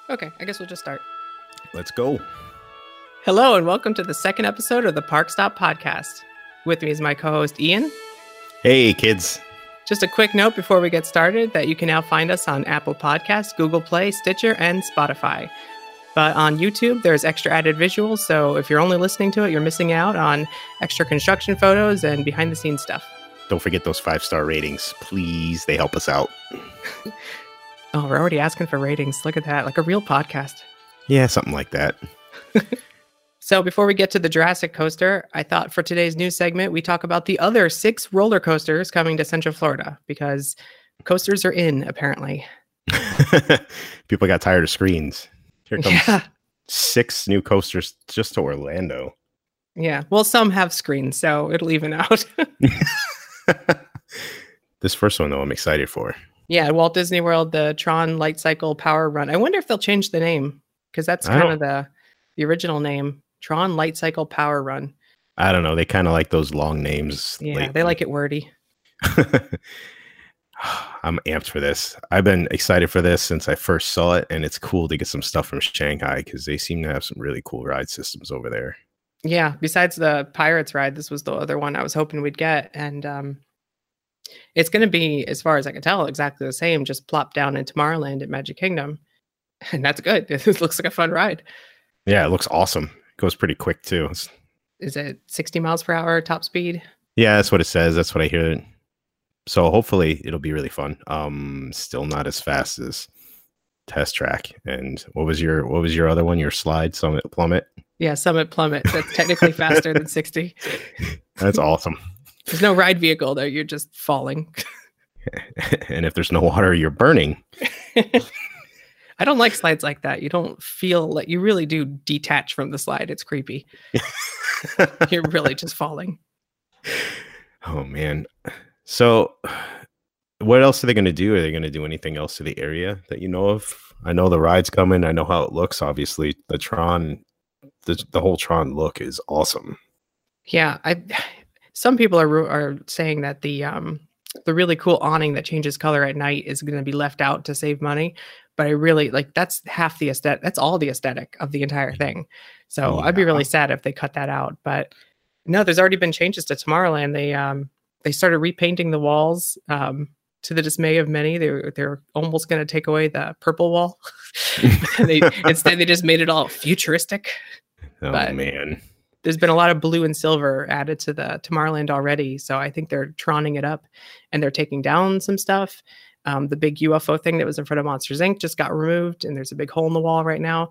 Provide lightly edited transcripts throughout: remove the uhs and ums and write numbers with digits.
Okay, I guess we'll just start. Let's go. Hello, and welcome to the second episode of the Park Stop Podcast. With me is my co-host, Ian. Hey, kids. Just a quick note before we get started that you can now find us on Apple Podcasts, Google Play, Stitcher, and Spotify. But on YouTube, there's extra added visuals, so if you're only listening to it, you're missing out on extra construction photos and behind-the-scenes stuff. Don't forget those 5-star ratings. Please, they help us out. Oh, we're already asking for ratings. Look at that, like a real podcast. Yeah, something like that. So before we get to the Jurassic coaster, I thought for today's news segment, we talk about the other 6 roller coasters coming to Central Florida, because coasters are in, apparently. People got tired of screens. Here comes 6 new coasters just to Orlando. Yeah, well, some have screens, so it'll even out. This first one, though, I'm excited for. Yeah, Walt Disney World, the Tron Light Cycle Power Run. I wonder if they'll change the name, because that's kind of the original name, Tron Light Cycle Power Run. I don't know. They kind of like those long names. Yeah, lately. They like it wordy. I'm amped for this. I've been excited for this since I first saw it, and it's cool to get some stuff from Shanghai because they seem to have some really cool ride systems over there. Yeah, besides the Pirates ride, this was the other one I was hoping we'd get, and it's going to be, as far as I can tell, exactly the same, just plop down in Tomorrowland at Magic Kingdom, and that's good. It looks like a fun ride. Yeah, it looks awesome. It goes pretty quick, too. Is it 60 miles per hour top speed? Yeah, that's what it says. That's what I hear. So hopefully it'll be really fun. Still not as fast as Test Track. And what was your other one? Your slide, Summit Plummet? Yeah, Summit Plummet. That's technically faster than 60. That's awesome. There's no ride vehicle, though. You're just falling. And if there's no water, you're burning. I don't like slides like that. You don't feel like you really do detach from the slide. It's creepy. You're really just falling. Oh, man. So what else are they going to do? Are they going to do anything else to the area that you know of? I know the ride's coming. I know how it looks. Obviously, the Tron, the whole Tron look is awesome. Yeah. Some people are saying that the really cool awning that changes color at night is going to be left out to save money. But I really that's half the aesthetic. That's all the aesthetic of the entire thing. So yeah. I'd be really sad if they cut that out. But no, there's already been changes to Tomorrowland. They started repainting the walls to the dismay of many. They're almost going to take away the purple wall. Instead, they just made it all futuristic. Oh, but man. There's been a lot of blue and silver added to the Tomorrowland already. So I think they're Tronning it up, and they're taking down some stuff. The big UFO thing that was in front of Monsters, Inc. just got removed, and there's a big hole in the wall right now.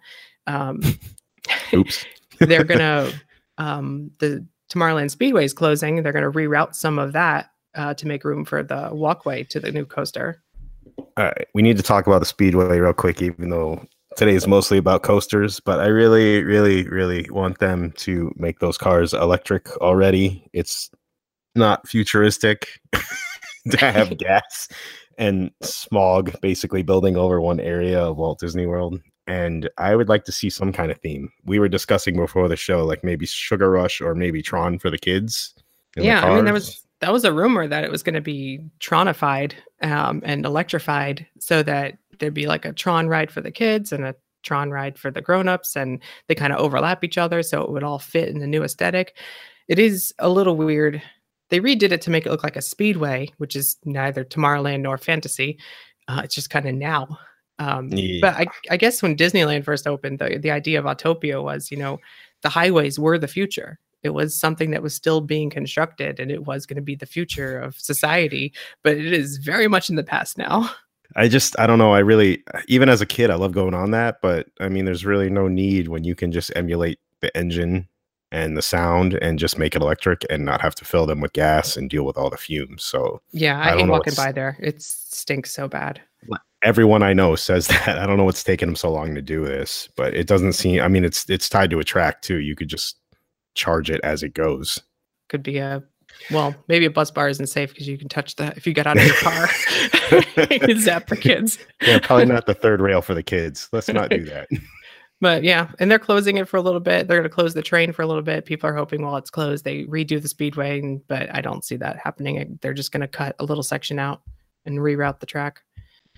Oops. They're going to... the Tomorrowland Speedway is closing. They're going to reroute some of that to make room for the walkway to the new coaster. All right. We need to talk about the Speedway real quick, even though today is mostly about coasters. But I really, really, really want them to make those cars electric already. It's not futuristic to have gas and smog basically building over one area of Walt Disney World. And I would like to see some kind of theme. We were discussing before the show, like maybe Sugar Rush or maybe Tron for the kids. Yeah, I mean, that was a rumor that it was going to be Tronified and electrified, so that there'd be like a Tron ride for the kids and a Tron ride for the grown-ups, and they kind of overlap each other, so it would all fit in the new aesthetic. It is a little weird. They redid it to make it look like a speedway, which is neither Tomorrowland nor Fantasy. It's just kind of now. But I guess when Disneyland first opened, the idea of Autopia was, the highways were the future. It was something that was still being constructed, and it was going to be the future of society, but it is very much in the past now. I don't know. I really, even as a kid, I love going on that, but I mean, there's really no need when you can just emulate the engine and the sound and just make it electric and not have to fill them with gas and deal with all the fumes. So yeah, I hate walking by there. It stinks so bad. Everyone I know says that. I don't know what's taking them so long to do this, but it doesn't seem, I mean, it's tied to a track too. You could just charge it as it goes. Could be maybe a bus bar isn't safe because you can touch if you get out of your car, you can zap for kids. Yeah, probably not the third rail for the kids. Let's not do that. But yeah, and they're closing it for a little bit. They're going to close the train for a little bit. People are hoping while it's closed, they redo the speedway, but I don't see that happening. They're just going to cut a little section out and reroute the track.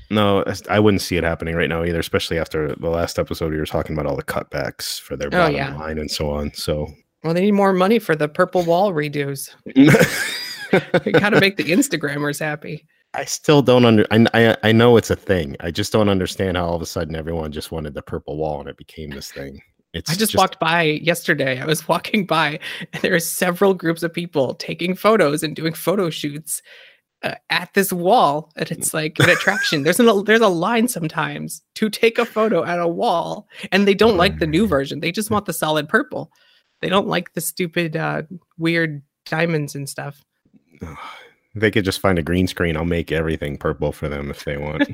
No, I wouldn't see it happening right now either, especially after the last episode we were talking about all the cutbacks for their Oh bottom yeah. line and so on. So Well, they need more money for the purple wall redos. You got to make the Instagrammers happy. I still don't I know it's a thing. I just don't understand how all of a sudden everyone just wanted the purple wall and it became this thing. I just walked by yesterday. I was walking by and there are several groups of people taking photos and doing photo shoots at this wall. And it's like an attraction. There's a line sometimes to take a photo at a wall, and they don't like the new version. They just want the solid purple. They don't like the stupid weird diamonds and stuff. They could just find a green screen. I'll make everything purple for them if they want.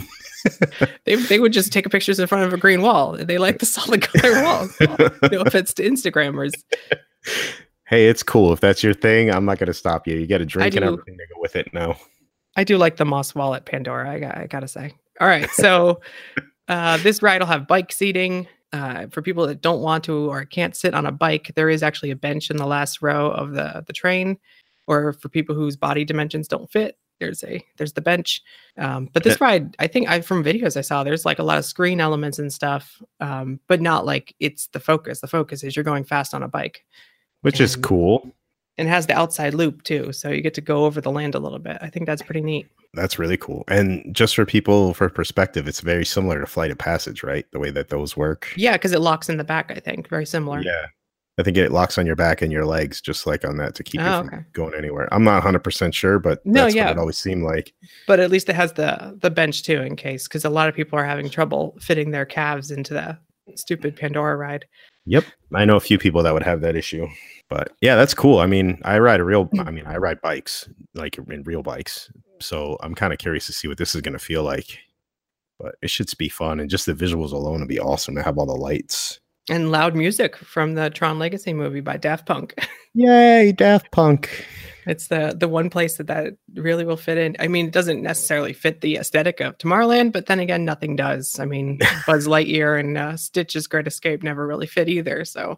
They would just take pictures in front of a green wall. They like the solid color walls. No offense to Instagrammers. Hey, it's cool. If that's your thing, I'm not going to stop you. You get a drink and everything to go with it now. I do like the moss wall at Pandora, I got to say. All right, so this ride will have bike seating. For people that don't want to or can't sit on a bike, there is actually a bench in the last row of the train. Or for people whose body dimensions don't fit, there's the bench. But this ride, I think from videos I saw, there's like a lot of screen elements and stuff, but not like it's the focus. The focus is you're going fast on a bike. Which is cool. And has the outside loop too. So you get to go over the land a little bit. I think that's pretty neat. That's really cool. And just for people, for perspective, it's very similar to Flight of Passage, right? The way that those work. Yeah, because it locks in the back, I think. Very similar. Yeah. I think it locks on your back and your legs, just like on that, to keep you from going anywhere. I'm not 100% sure, but that's what it always seemed like. But at least it has the bench too, in case, because a lot of people are having trouble fitting their calves into the stupid Pandora ride. Yep. I know a few people that would have that issue. But yeah, that's cool. I mean, I ride bikes, like in real bikes. So I'm kind of curious to see what this is going to feel like. But it should be fun. And just the visuals alone would be awesome to have all the lights. And loud music from the Tron Legacy movie by Daft Punk. Yay, Daft Punk. It's the one place that really will fit in. I mean, it doesn't necessarily fit the aesthetic of Tomorrowland, but then again, nothing does. I mean, Buzz Lightyear and Stitch's Great Escape never really fit either. So,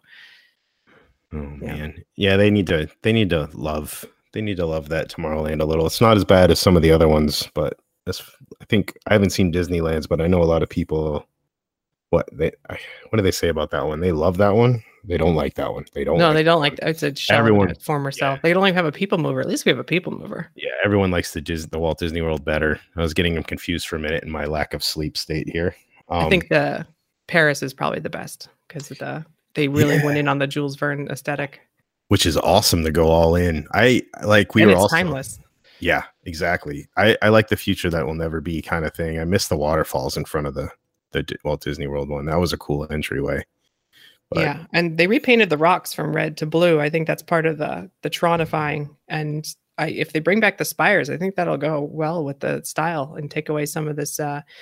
man, yeah, they need to love that Tomorrowland a little. It's not as bad as some of the other ones, but I think I haven't seen Disneyland's, but I know a lot of people. What do they say about that one? They love that one. They don't like that one. They don't like that. It's a shell of its former self. They don't even have a people mover. At least we have a people mover. Yeah, everyone likes the Walt Disney World better. I was getting them confused for a minute in my lack of sleep state here. I think the Paris is probably the best because they really went in on the Jules Verne aesthetic, which is awesome to go all in. It's timeless. Yeah, exactly. I like the future that will never be kind of thing. I miss the waterfalls in front of the Walt Disney World one. That was a cool entryway. But yeah, and they repainted the rocks from red to blue. I think that's part of the Tronifying. And if they bring back the spires, I think that'll go well with the style and take away some of this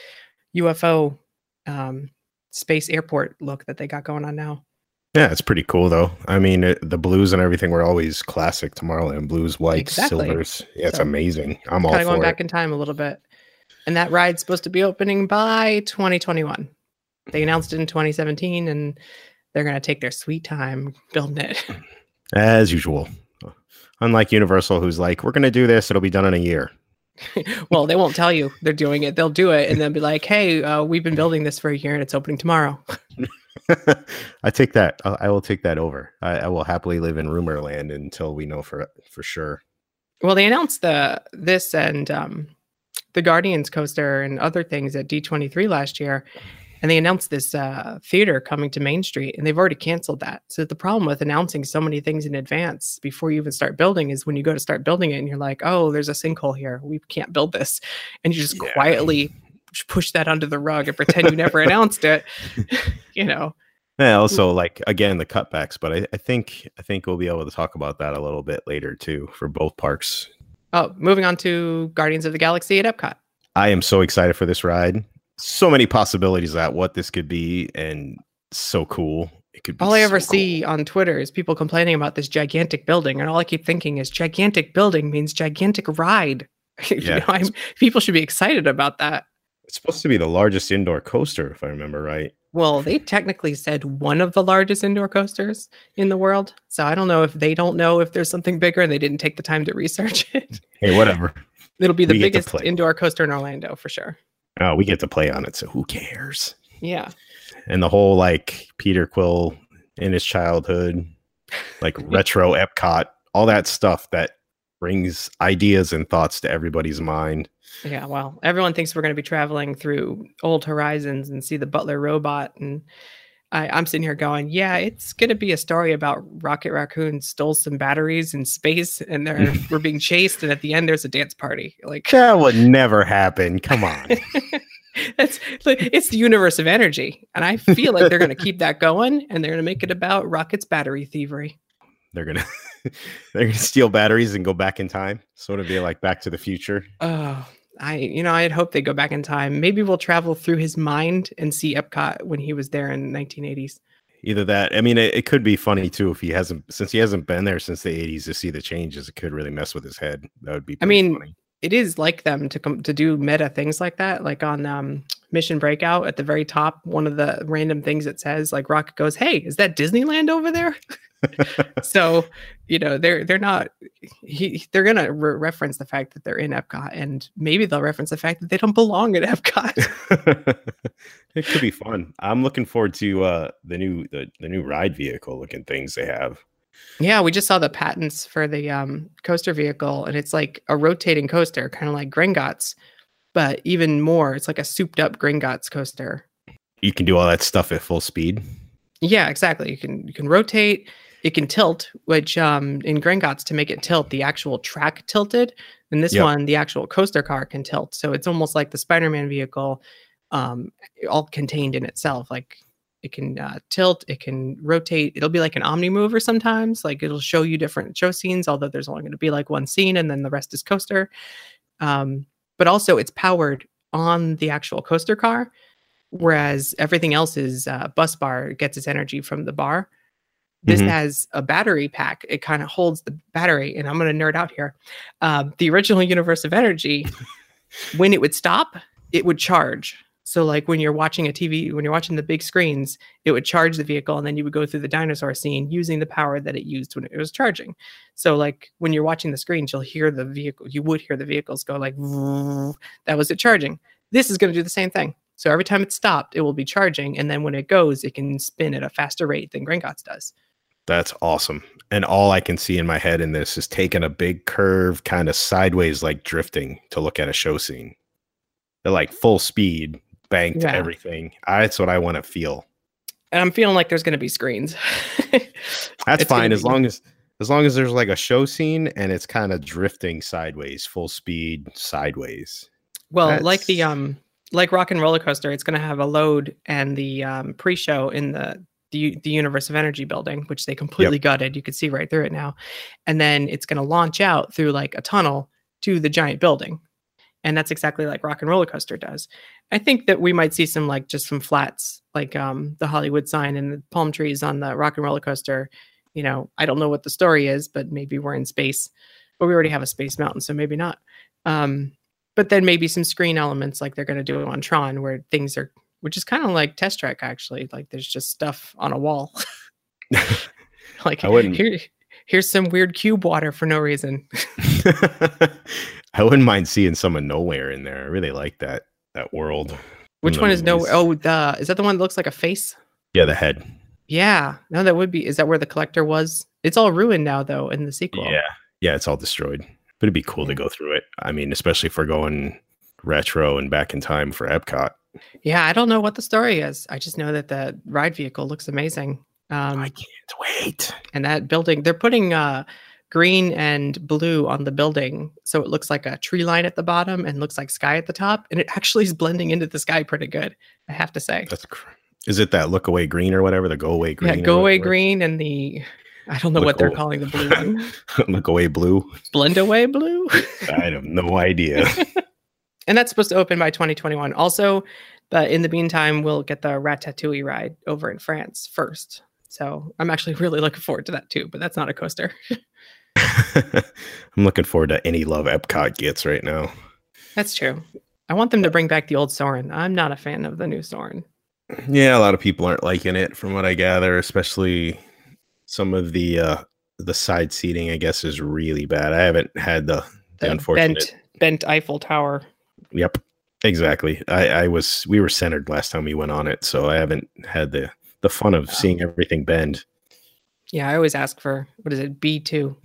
UFO space airport look that they got going on now. Yeah, it's pretty cool though. I mean, the blues and everything were always classic Tomorrowland. Blues, whites, silvers. Yeah, it's amazing. I'm all for it. Kind of going back in time a little bit. And that ride's supposed to be opening by 2021. They announced it in 2017, and they're going to take their sweet time building it. As usual. Unlike Universal, who's like, we're going to do this. It'll be done in a year. Well, they won't tell you they're doing it. They'll do it, and they'll be like, hey, we've been building this for a year, and it's opening tomorrow. I take that. I will take that over. I will happily live in rumor land until we know for sure. Well, they announced this and the Guardians coaster and other things at D23 last year. And they announced this theater coming to Main Street, and they've already canceled that. So the problem with announcing so many things in advance before you even start building is when you go to start building it and you're like, oh, there's a sinkhole here. We can't build this. And you just quietly push that under the rug and pretend you never announced it, you know. Yeah, also, like, again, the cutbacks. But I think we'll be able to talk about that a little bit later, too, for both parks. Oh, moving on to Guardians of the Galaxy at Epcot. I am so excited for this ride. So many possibilities at what this could be, and so cool. It could be all I ever see on Twitter is people complaining about this gigantic building, and all I keep thinking is gigantic building means gigantic ride. Yeah, people should be excited about that. It's supposed to be the largest indoor coaster, if I remember right. Well, they technically said one of the largest indoor coasters in the world. So I don't know if they don't know if there's something bigger and they didn't take the time to research it. Hey, whatever. It'll be the biggest indoor coaster in Orlando for sure. Oh, we get to play on it, so who cares? Yeah. And the whole like Peter Quill in his childhood, like retro Epcot, all that stuff that brings ideas and thoughts to everybody's mind. Yeah, well, everyone thinks we're going to be traveling through old horizons and see the Butler robot. And I'm sitting here going, yeah, it's going to be a story about Rocket Raccoon stole some batteries in space and we're being chased. And at the end, there's a dance party. Like that would never happen. Come on. It's the universe of energy. And I feel like they're going to keep that going and they're going to make it about Rocket's battery thievery. They're going to steal batteries and go back in time. Sort of be like Back to the Future. Oh, I'd hope they go back in time. Maybe we'll travel through his mind and see Epcot when he was there in the 1980s. Either that. I mean, it could be funny too if he hasn't been there since the 80s to see the changes. It could really mess with his head. That would be funny. It is like them to come to do meta things like that. Like on Mission Breakout at the very top, one of the random things it says, like Rocket goes, "Hey, is that Disneyland over there?" So, they're gonna reference the fact that they're in Epcot, and maybe they'll reference the fact that they don't belong at Epcot. It could be fun. I'm looking forward to the new ride vehicle looking things they have. Yeah, we just saw the patents for the coaster vehicle, and it's like a rotating coaster, kind of like Gringotts, but even more. It's like a souped up Gringotts coaster. You can do all that stuff at full speed. Yeah, exactly. You can rotate. It can tilt, which in Gringotts, to make it tilt, the actual track tilted. And this one, the actual coaster car can tilt. So it's almost like the Spider-Man vehicle, all contained in itself. Like it can tilt, it can rotate. It'll be like an Omni mover sometimes. Like it'll show you different show scenes, although there's only going to be like one scene and then the rest is coaster. But also it's powered on the actual coaster car, whereas everything else is bus bar. It gets its energy from the bar. This has a battery pack. It kind of holds the battery, and I'm going to nerd out here. The original Universe of Energy, when it would stop, it would charge. So like when you're watching a TV, when you're watching the big screens, it would charge the vehicle, and then you would go through the dinosaur scene using the power that it used when it was charging. So like when you're watching the screens, you would hear the vehicles go like, that was it charging. This is going to do the same thing. So every time it's stopped, it will be charging. And then when it goes, it can spin at a faster rate than Gringotts does. That's awesome. And all I can see in my head in this is taking a big curve kind of sideways, like drifting to look at a show scene. They're like full speed, banked everything. That's what I want to feel. And I'm feeling like there's going to be screens. That's fine. As long as there's like a show scene and it's kind of drifting sideways, full speed sideways. Well, like like Rock and Roller Coaster, it's going to have a load and the pre-show in the Universe of Energy building, which they completely gutted. You can see right through it now. And then it's going to launch out through like a tunnel to the giant building. And that's exactly like Rock and Roller Coaster does. I think that we might see some flats, like the Hollywood sign and the palm trees on the Rock and Roller Coaster. I don't know what the story is, but maybe we're in space. But we already have a Space Mountain, so maybe not. But then maybe some screen elements like they're going to do on Tron, where things are, which is kind of like Test Track, actually. Like there's just stuff on a wall. Like here's some weird cube water for no reason. I wouldn't mind seeing some of Nowhere in there. I really like that world. Which one is Nowhere? Oh, is that the one that looks like a face? Yeah, the head. Yeah. No, that would be. Is that where the collector was? It's all ruined now, though, in the sequel. Yeah, it's all destroyed. But it'd be cool to go through it. I mean, especially if we're going retro and back in time for Epcot. Yeah, I don't know what the story is. I just know that the ride vehicle looks amazing. I can't wait. And that building, they're putting green and blue on the building, so it looks like a tree line at the bottom and looks like sky at the top. And it actually is blending into the sky pretty good, I have to say. Is it that look away green or whatever? The go away green? Yeah, go away green and the... I don't know what they're calling the blue one. Look away blue. Blend away blue. I have no idea. And that's supposed to open by 2021. Also, but in the meantime, we'll get the Ratatouille ride over in France first. So I'm actually really looking forward to that too. But that's not a coaster. I'm looking forward to any love Epcot gets right now. That's true. I want them to bring back the old Soarin'. I'm not a fan of the new Soarin'. Yeah, a lot of people aren't liking it, from what I gather, especially. Some of the side seating, I guess, is really bad. I haven't had the unfortunate bent Eiffel Tower. Yep. Exactly. We were centered last time we went on it, so I haven't had the fun of seeing everything bend. Yeah, I always ask for, what is it, B2?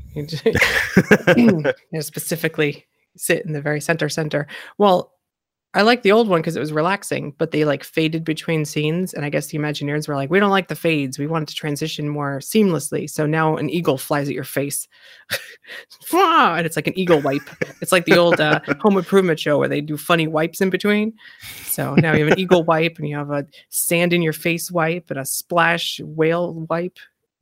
Specifically sit in the very center. Well, I like the old one because it was relaxing, but they like faded between scenes. And I guess the Imagineers were like, we don't like the fades. We want it to transition more seamlessly. So now an eagle flies at your face. And it's like an eagle wipe. It's like the old Home Improvement show where they do funny wipes in between. So now you have an eagle wipe and you have a sand in your face wipe and a splash whale wipe.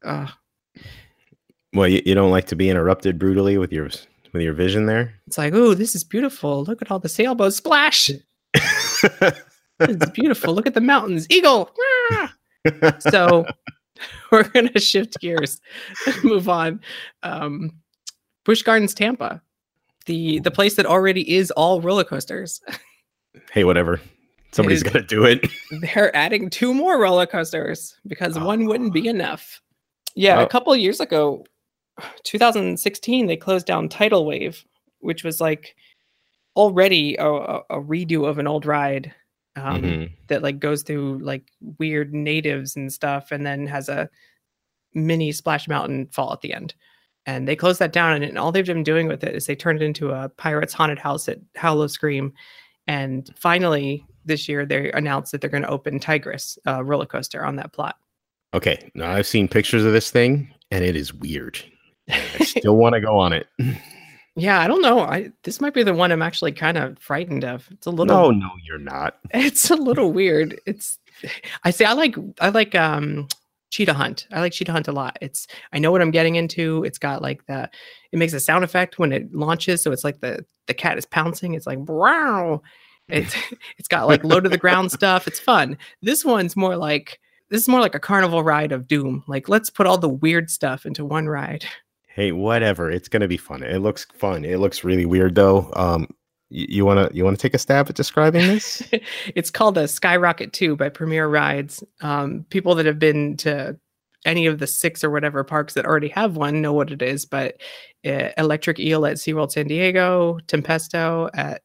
Well, you don't like to be interrupted brutally with your vision there? It's like, ooh, this is beautiful. Look at all the sailboats. Splash. It's beautiful. Look at the mountains. Eagle. So we're going to shift gears and move on. Busch Gardens, Tampa, the place that already is all roller coasters. Hey, whatever. Somebody's got to do it. They're adding 2 more roller coasters because one wouldn't be enough. Yeah, a couple of years ago, 2016, they closed down Tidal Wave, which was like already a redo of an old ride that like goes through like weird natives and stuff, and then has a mini Splash Mountain fall at the end. And they closed that down, and all they've been doing with it is they turned it into a Pirates haunted house at Howlow Scream. And finally, this year, they announced that they're going to open Tigris roller coaster on that plot. Okay, now I've seen pictures of this thing, and it is weird. I still want to go on it. Yeah, I don't know. This might be the one I'm actually kind of frightened of. It's a little. No, you're not. It's a little weird. I like Cheetah Hunt. I like Cheetah Hunt a lot. I know what I'm getting into. It's got like it makes a sound effect when it launches, so it's like the cat is pouncing. It's like wow. It's got like low to the ground stuff. It's fun. This is more like a carnival ride of doom. Like, let's put all the weird stuff into one ride. Hey, whatever. It's gonna be fun. It looks fun. It looks really weird though. You wanna take a stab at describing this? It's called a Skyrocket 2 by Premier Rides. People that have been to any of the 6 or whatever parks that already have one know what it is. But Electric Eel at SeaWorld San Diego, Tempesto at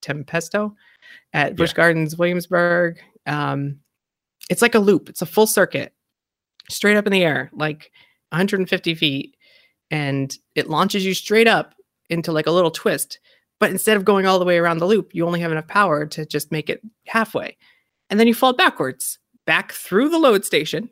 Busch Gardens Williamsburg. It's like a loop. It's a full circuit, straight up in the air, like 150 feet. And it launches you straight up into like a little twist. But instead of going all the way around the loop, you only have enough power to just make it halfway. And then you fall backwards, back through the load station.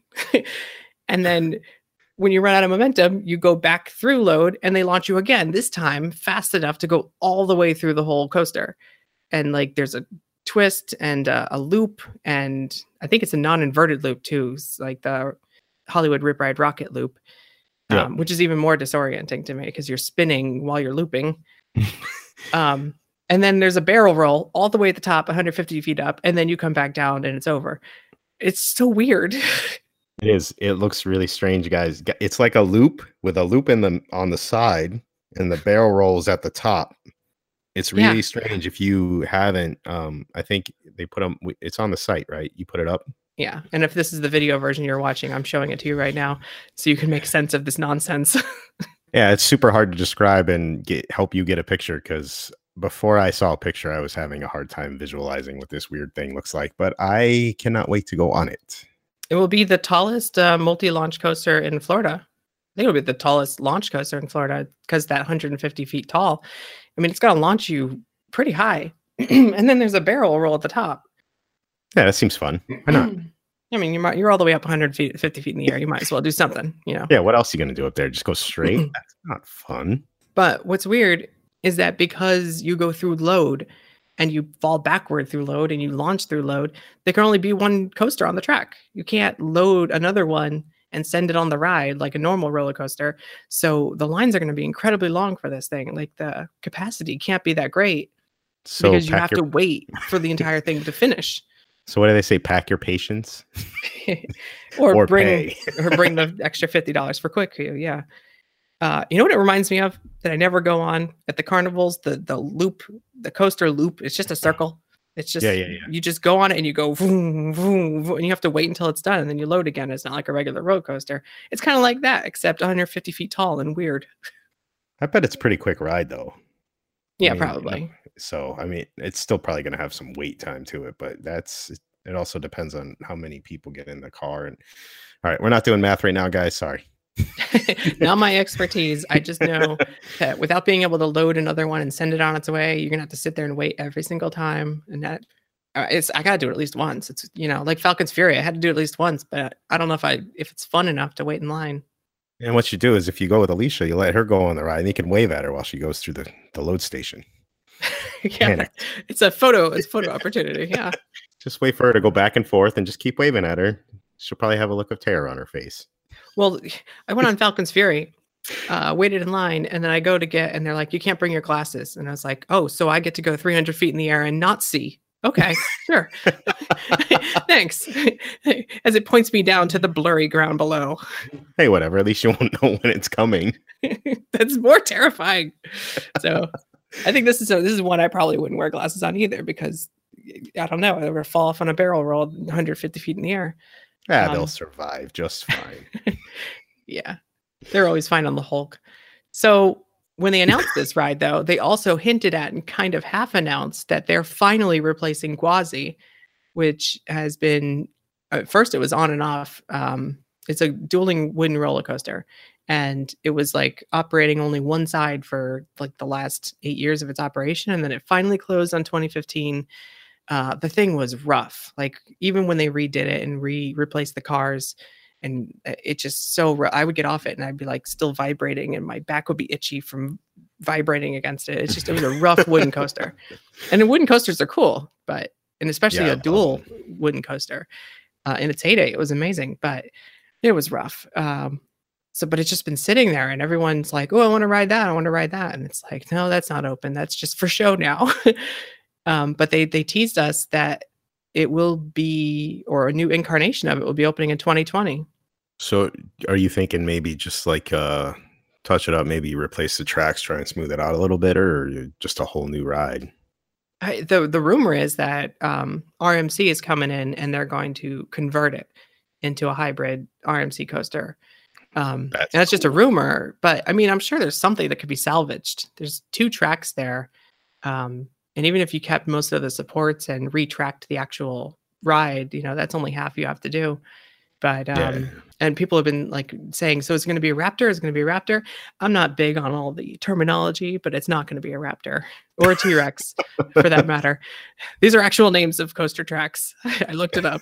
And then when you run out of momentum, you go back through load and they launch you again, this time fast enough to go all the way through the whole coaster. And like there's a twist and a loop. And I think it's a non-inverted loop too. It's like the Hollywood Rip Ride Rocket loop. Which is even more disorienting to me because you're spinning while you're looping. And then there's a barrel roll all the way at the top, 150 feet up, and then you come back down and it's over. It's so weird. It is. It looks really strange, guys. It's like a loop with a loop on the side, and the barrel rolls at the top. It's really strange. If you haven't, I think they put them. It's on the site, right? You put it up. Yeah, and if this is the video version you're watching, I'm showing it to you right now, so you can make sense of this nonsense. Yeah, it's super hard to describe and help you get a picture because before I saw a picture, I was having a hard time visualizing what this weird thing looks like. But I cannot wait to go on it. It will be the tallest multi-launch coaster in Florida. I think it'll be the tallest launch coaster in Florida because that 150 feet tall. I mean, it's going to launch you pretty high, and then there's a barrel roll at the top. Yeah, that seems fun. Why not? I mean, you're all the way up 150 feet in the air. You might as well do something, Yeah, what else are you going to do up there? Just go straight? That's not fun. But what's weird is that because you go through load and you fall backward through load and you launch through load, there can only be one coaster on the track. You can't load another one and send it on the ride like a normal roller coaster. So the lines are going to be incredibly long for this thing. Like the capacity can't be that great because you have to wait for the entire thing to finish. So what do they say? Pack your patience, or bring the extra $50 for quick queue. Yeah. You know what it reminds me of that I never go on at the carnivals? The loop, the coaster loop. It's just a circle. It's just you just go on it and you go vroom, vroom, vroom, and you have to wait until it's done and then you load again. It's not like a regular roller coaster. It's kind of like that, except 150 feet tall and weird. I bet it's a pretty quick ride though. Yeah, probably. So, I mean, it's still probably going to have some wait time to it, but it also depends on how many people get in the car. And all right, we're not doing math right now, guys. Sorry. Not my expertise. I just know that without being able to load another one and send it on its way, you're gonna have to sit there and wait every single time. And that I gotta do it at least once. It's like Falcon's Fury. I had to do it at least once, but I don't know if it's fun enough to wait in line. And what you do is if you go with Alicia, you let her go on the ride and you can wave at her while she goes through the load station. Yeah, it's a photo opportunity. Yeah. Just wait for her to go back and forth and just keep waving at her. She'll probably have a look of terror on her face. Well, I went on Falcon's Fury, waited in line, and then I go to and they're like, you can't bring your glasses. And I was like, oh, so I get to go 300 feet in the air and not see. Okay, sure. Thanks. As it points me down to the blurry ground below. Hey, whatever. At least you won't know when it's coming. That's more terrifying. So I think this is one I probably wouldn't wear glasses on either, because I don't know, I would fall off on a barrel roll 150 feet in the air. Yeah, they'll survive just fine. Yeah, they're always fine on the Hulk. So when they announced this ride, though, they also hinted at and kind of half announced that they're finally replacing Gwazi, which has been, at first it was on and off. It's a dueling wooden roller coaster. And it was like operating only one side for like the last 8 years of its operation. And then it finally closed on 2015. The thing was rough. Like even when they redid it and replaced the cars, and it just so I would get off it and I'd be like still vibrating, and my back would be itchy from vibrating against it. It was a rough wooden coaster. And the wooden coasters are cool, and especially a dual wooden coaster in its heyday, it was amazing, but it was rough. But it's just been sitting there, and everyone's like, oh, I want to ride that. I want to ride that. And it's like, no, that's not open. That's just for show now. But they teased us that it will be, or a new incarnation of it will be opening in 2020. So are you thinking maybe just like touch it up, maybe replace the tracks, try and smooth it out a little bit, or just a whole new ride? The rumor is that RMC is coming in and they're going to convert it into a hybrid RMC coaster. That's cool. Just a rumor, but I mean, I'm sure there's something that could be salvaged. There's 2 tracks there. And even if you kept most of the supports and retracked the actual ride, that's only half you have to do. But, and people have been like saying, so it's going to be a Raptor? It's going to be a Raptor? I'm not big on all the terminology, but it's not going to be a Raptor or a T-Rex for that matter. These are actual names of coaster tracks. I looked it up.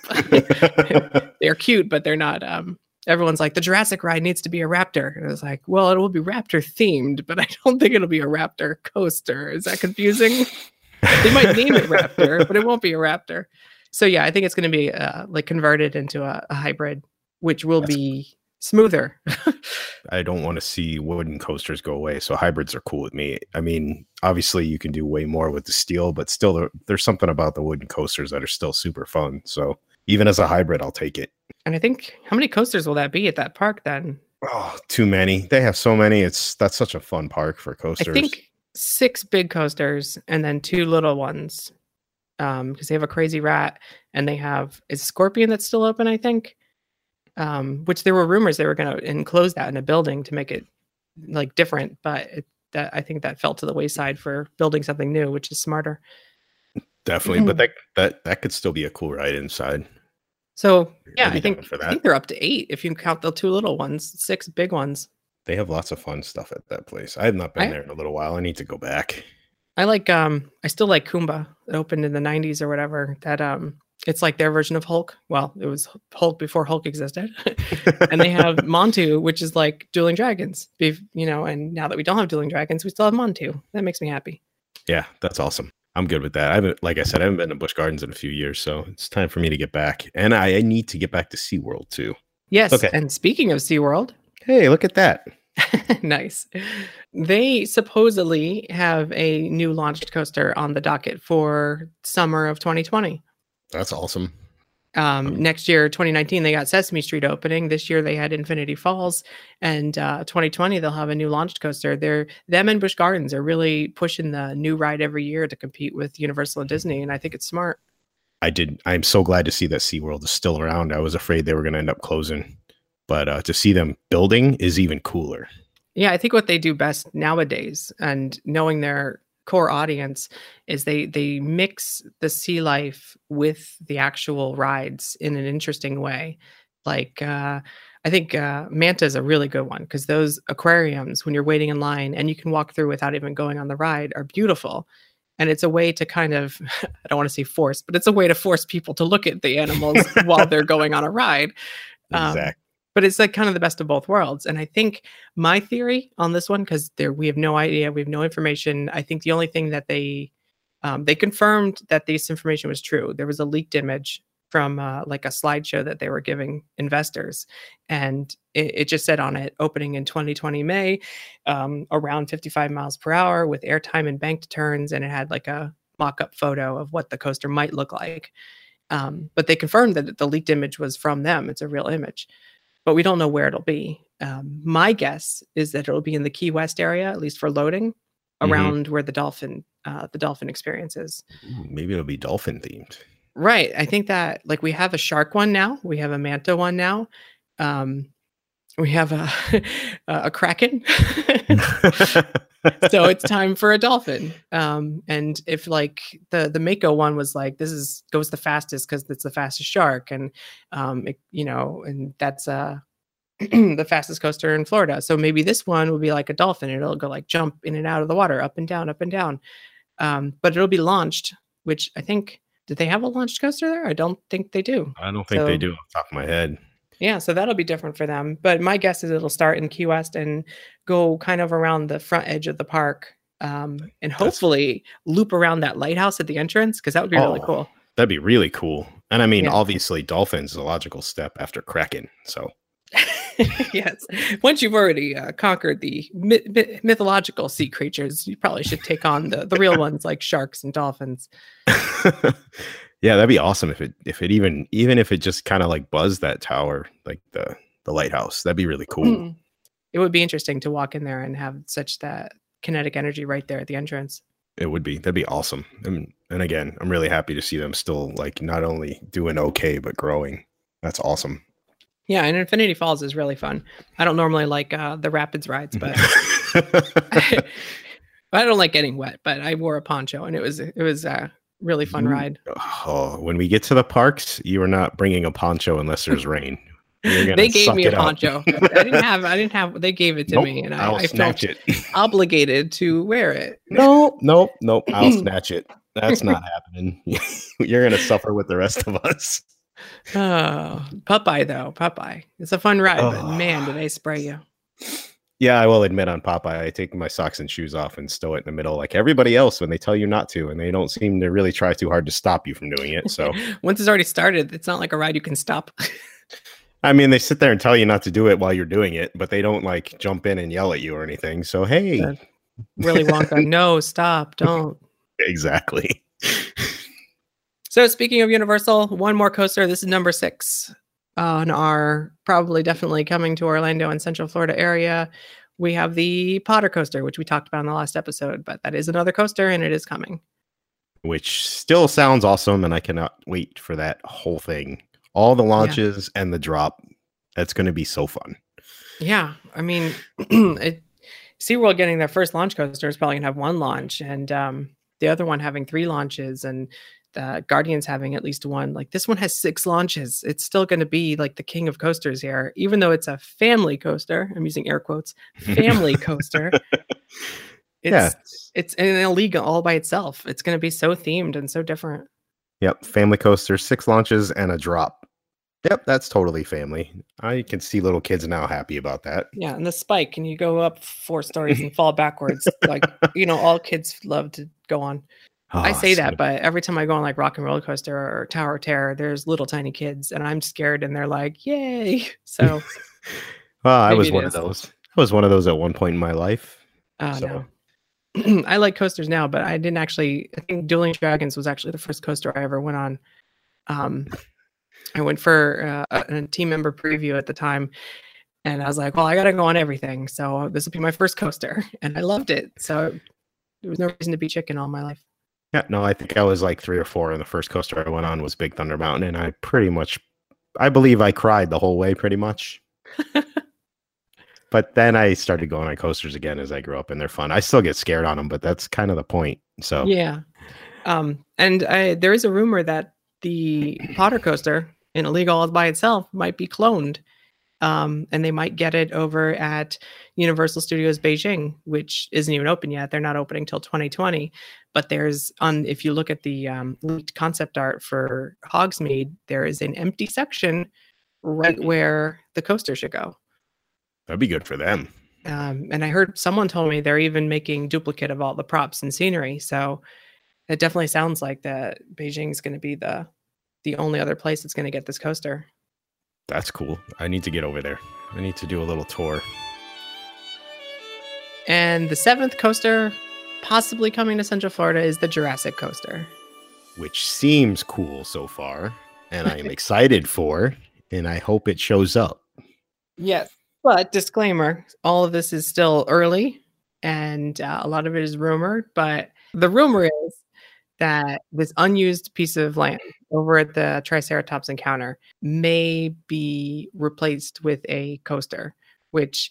They're cute, but they're not, everyone's like, the Jurassic ride needs to be a Raptor. And I was like, well, it will be Raptor themed, but I don't think it'll be a Raptor coaster. Is that confusing? They might name it Raptor, but it won't be a Raptor. So yeah, I think it's going to be like converted into a hybrid, which will be smoother. I don't want to see wooden coasters go away, so hybrids are cool with me. I mean, obviously you can do way more with the steel, but still there's something about the wooden coasters that are still super fun. So even as a hybrid, I'll take it. And I think, how many coasters will that be at that park then? Oh, too many. They have so many. That's such a fun park for coasters. I think 6 big coasters and then 2 little ones, because they have a Crazy Rat and they have Scorpion that's still open, I think, which there were rumors they were going to enclose that in a building to make it like different, but I think that fell to the wayside for building something new, which is smarter. Definitely, but that could still be a cool ride inside. So yeah, I think they're up to 8 if you count the 2 little ones, 6 big ones. They have lots of fun stuff at that place. I have not been there in a little while. I need to go back. I like I still like Kumba. It opened in the 90s or whatever. That it's like their version of Hulk. Well, it was Hulk before Hulk existed. And they have Montu, which is like Dueling Dragons. And now that we don't have Dueling Dragons, we still have Montu. That makes me happy. Yeah, that's awesome. I'm good with that. Like I said, I haven't been to Busch Gardens in a few years, so it's time for me to get back. And I need to get back to SeaWorld too. Yes. Okay. And speaking of SeaWorld. Hey, look at that. Nice. They supposedly have a new launched coaster on the docket for summer of 2020. That's awesome. Next year, 2019, they got Sesame Street opening. This year, they had Infinity Falls. And 2020, they'll have a new launched coaster. Them and Busch Gardens are really pushing the new ride every year to compete with Universal and Disney. And I think it's smart. I'm so glad to see that SeaWorld is still around. I was afraid they were going to end up closing. But to see them building is even cooler. Yeah, I think what they do best nowadays, and knowing their core audience is they mix the sea life with the actual rides in an interesting way. Like I think Manta is a really good one because those aquariums, when you're waiting in line and you can walk through without even going on the ride, are beautiful. And it's a way to kind of, I don't want to say force, but it's a way to force people to look at the animals while they're going on a ride. Exactly. But it's like kind of the best of both worlds. And I think my theory on this one, because we have no idea, we have no information. I think the only thing that they confirmed that this information was true. There was a leaked image from like a slideshow that they were giving investors, and it just said on it, opening in 2020 May, around 55 miles per hour with airtime and banked turns, and it had like a mock-up photo of what the coaster might look like. But they confirmed that the leaked image was from them. It's a real image, but we don't know where it'll be. My guess is that it'll be in the Key West area, at least for loading, around where the dolphin experience is. Maybe it'll be dolphin themed. Right. I think that, like, we have a shark one now. We have a manta one now. We have a kraken. So it's time for a dolphin. And if like the Mako one was like, goes the fastest because it's the fastest shark, and and that's the fastest coaster in Florida. So maybe this one will be like a dolphin. It'll go like jump in and out of the water, up and down, up and down. But it'll be launched, which I think, did they have a launched coaster there? I don't think they do. I don't think they do off the top of my head. Yeah, so that'll be different for them. But my guess is it'll start in Key West and go kind of around the front edge of the park, and hopefully loop around that lighthouse at the entrance, because that would be really cool. That'd be really cool. And I mean, obviously, dolphins is a logical step after kraken. So yes, once you've already conquered the mythological sea creatures, you probably should take on the real ones like sharks and dolphins. Yeah, that'd be awesome if it even if it just kind of like buzzed that tower, like the lighthouse. That'd be really cool. It would be interesting to walk in there and have such that kinetic energy right there at the entrance. It would be. That'd be awesome. And again, I'm really happy to see them still like not only doing okay but growing. That's awesome. Yeah, and Infinity Falls is really fun. I don't normally like the rapids rides, but I don't like getting wet. But I wore a poncho, and it was a really fun ride. Oh, when we get to the parks, you are not bringing a poncho unless there's rain. They gave me a poncho. I didn't have. They gave it to me, and I felt obligated to wear it. Nope. I'll snatch it. That's not happening. You're gonna suffer with the rest of us. Oh, Popeye though. Popeye. It's a fun ride, but man, do they spray you. Yeah, I will admit on Popeye, I take my socks and shoes off and stow it in the middle like everybody else when they tell you not to, and they don't seem to really try too hard to stop you from doing it. So once it's already started, it's not like a ride you can stop. I mean, they sit there and tell you not to do it while you're doing it, but they don't like jump in and yell at you or anything. So, hey. Willy Wonka, no, stop, don't. Exactly. So speaking of Universal, one more coaster. This is number 6 on our definitely coming to Orlando and Central Florida area. We have the Potter coaster, which we talked about in the last episode, but that is another coaster and it is coming. Which still sounds awesome, and I cannot wait for that whole thing. All the launches and the drop. That's going to be so fun. Yeah. I mean, SeaWorld getting their first launch coaster is probably going to have one launch, and the other one having 3 launches, and the Guardians having at least 1. Like, this one has 6 launches. It's still going to be like the king of coasters here, even though it's a family coaster. I'm using air quotes, family coaster. It's an illegal all by itself. It's going to be so themed and so different. Yep. Family coaster, 6 launches and a drop. Yep. That's totally family. I can see little kids now happy about that. Yeah. And the spike, and you go up 4 stories and fall backwards. Like, all kids love to go on. Oh, I say that, but every time I go on like Rock and Roller Coaster or Tower of Terror, there's little tiny kids, and I'm scared, and they're like, "Yay!" So, well, I was one of those. I was one of those at one point in my life. No. I like coasters now, but I didn't actually. I think Dueling Dragons was actually the first coaster I ever went on. I went for a team member preview at the time, and I was like, "Well, I got to go on everything, so this will be my first coaster," and I loved it. So there was no reason to be chicken all my life. Yeah, no, I think I was like 3 or 4, and the first coaster I went on was Big Thunder Mountain, and I believe I cried the whole way, pretty much. But then I started going on coasters again as I grew up, and they're fun. I still get scared on them, but that's kind of the point. So Yeah. And there is a rumor that the Potter coaster in Illegal all by itself might be cloned. And they might get it over at Universal Studios Beijing, which isn't even open yet. They're not opening till 2020. But if you look at the leaked concept art for Hogsmeade, there is an empty section right where the coaster should go. that'd be good for them. And I heard someone told me they're even making duplicate of all the props and scenery. So it definitely sounds like that Beijing is going to be the only other place that's going to get this coaster. That's cool. I need to get over there. I need to do a little tour. And the 7th coaster possibly coming to Central Florida is the Jurassic Coaster. Which seems cool so far, and I am excited for, and I hope it shows up. Yes. But disclaimer, all of this is still early, and a lot of it is rumored. But the rumor is that this unused piece of land over at the Triceratops Encounter may be replaced with a coaster, which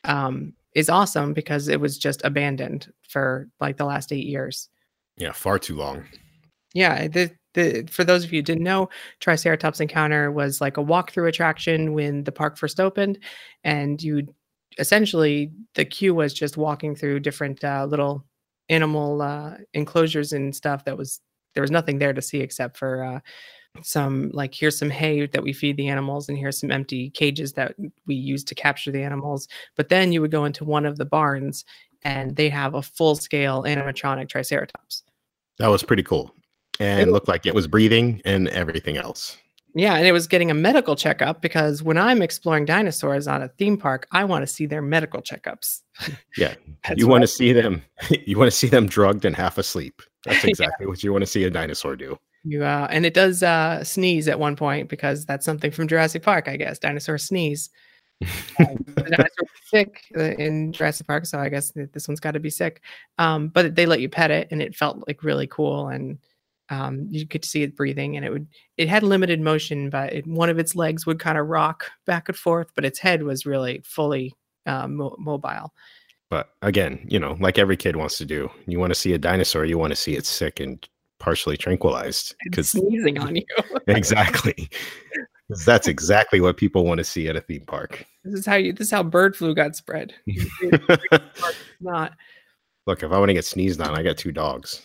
is awesome because it was just abandoned for like the last 8 years. Yeah, far too long. Yeah, for those of you who didn't know, Triceratops Encounter was like a walkthrough attraction when the park first opened, and essentially the queue was just walking through different little animal enclosures and stuff. There was nothing there to see except for some, like, here's some hay that we feed the animals, and here's some empty cages that we use to capture the animals. But then you would go into one of the barns and they have a full-scale animatronic Triceratops. That was pretty cool. And it looked like it was breathing and everything else. Yeah, and it was getting a medical checkup, because when I'm exploring dinosaurs on a theme park, I want to see their medical checkups. Yeah, you want to see them. You want to see them drugged and half asleep. That's exactly what you want to see a dinosaur do. And it does sneeze at one point, because that's something from Jurassic Park, I guess. Dinosaurs sneeze. The dinosaur was sick in Jurassic Park, so I guess this one's got to be sick. But they let you pet it, and it felt like really cool, and you could see it breathing, and it had limited motion, but one of its legs would kind of rock back and forth, but its head was really fully mobile. But again, like every kid wants to do, you want to see a dinosaur, you want to see it sick and partially tranquilized, because sneezing on you. Exactly. That's exactly what people want to see at a theme park. This is how bird flu got spread. Not. Look, if I want to get sneezed on, I got 2 dogs.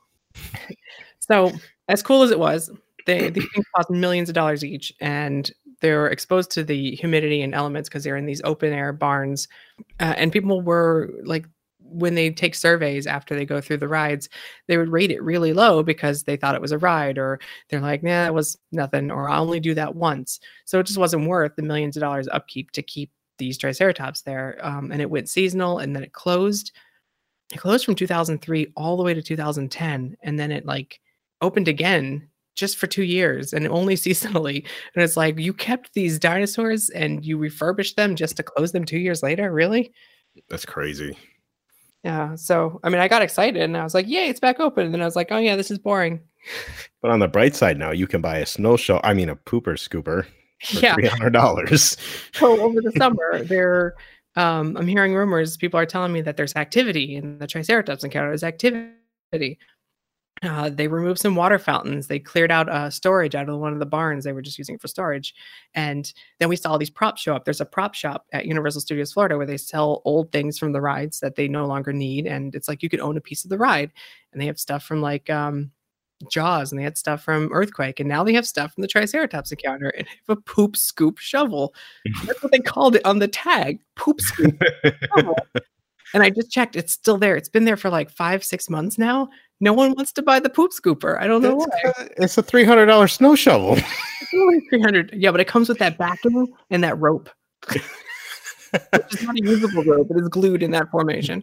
So as cool as it was, these things cost millions of dollars each, and they're exposed to the humidity and elements because they're in these open air barns. And people were like, when they take surveys after they go through the rides, they would rate it really low because they thought it was a ride, or they're like, nah, it was nothing, or I'll only do that once. So it just wasn't worth the millions of dollars upkeep to keep these Triceratops there. And it went seasonal, and then it closed. It closed from 2003 all the way to 2010. And then it opened again just for 2 years, and only seasonally. And it's like, you kept these dinosaurs and you refurbished them just to close them 2 years later? Really? That's crazy. Yeah. So, I mean, I got excited and I was like, yay, it's back open. And then I was like, oh yeah, this is boring. But on the bright side now, you can buy a pooper scooper for $300. So over the summer, I'm hearing rumors. People are telling me that there's activity in the Triceratops Encounter. There's activity. They removed some water fountains. They cleared out storage out of one of the barns. They were just using it for storage. And then we saw all these props show up. There's a prop shop at Universal Studios Florida where they sell old things from the rides that they no longer need. And it's like you could own a piece of the ride. And they have stuff from Jaws, and they had stuff from Earthquake. And now they have stuff from the Triceratops Encounter, and they have a poop scoop shovel. That's what they called it on the tag, poop scoop shovel. And I just checked. It's still there. It's been there for like 5-6 months now. No one wants to buy the poop scooper. I don't know why. It's a $300 snow shovel. It's only $300. Yeah, but it comes with that backing and that rope. Which is not a usable rope. It is glued in that formation.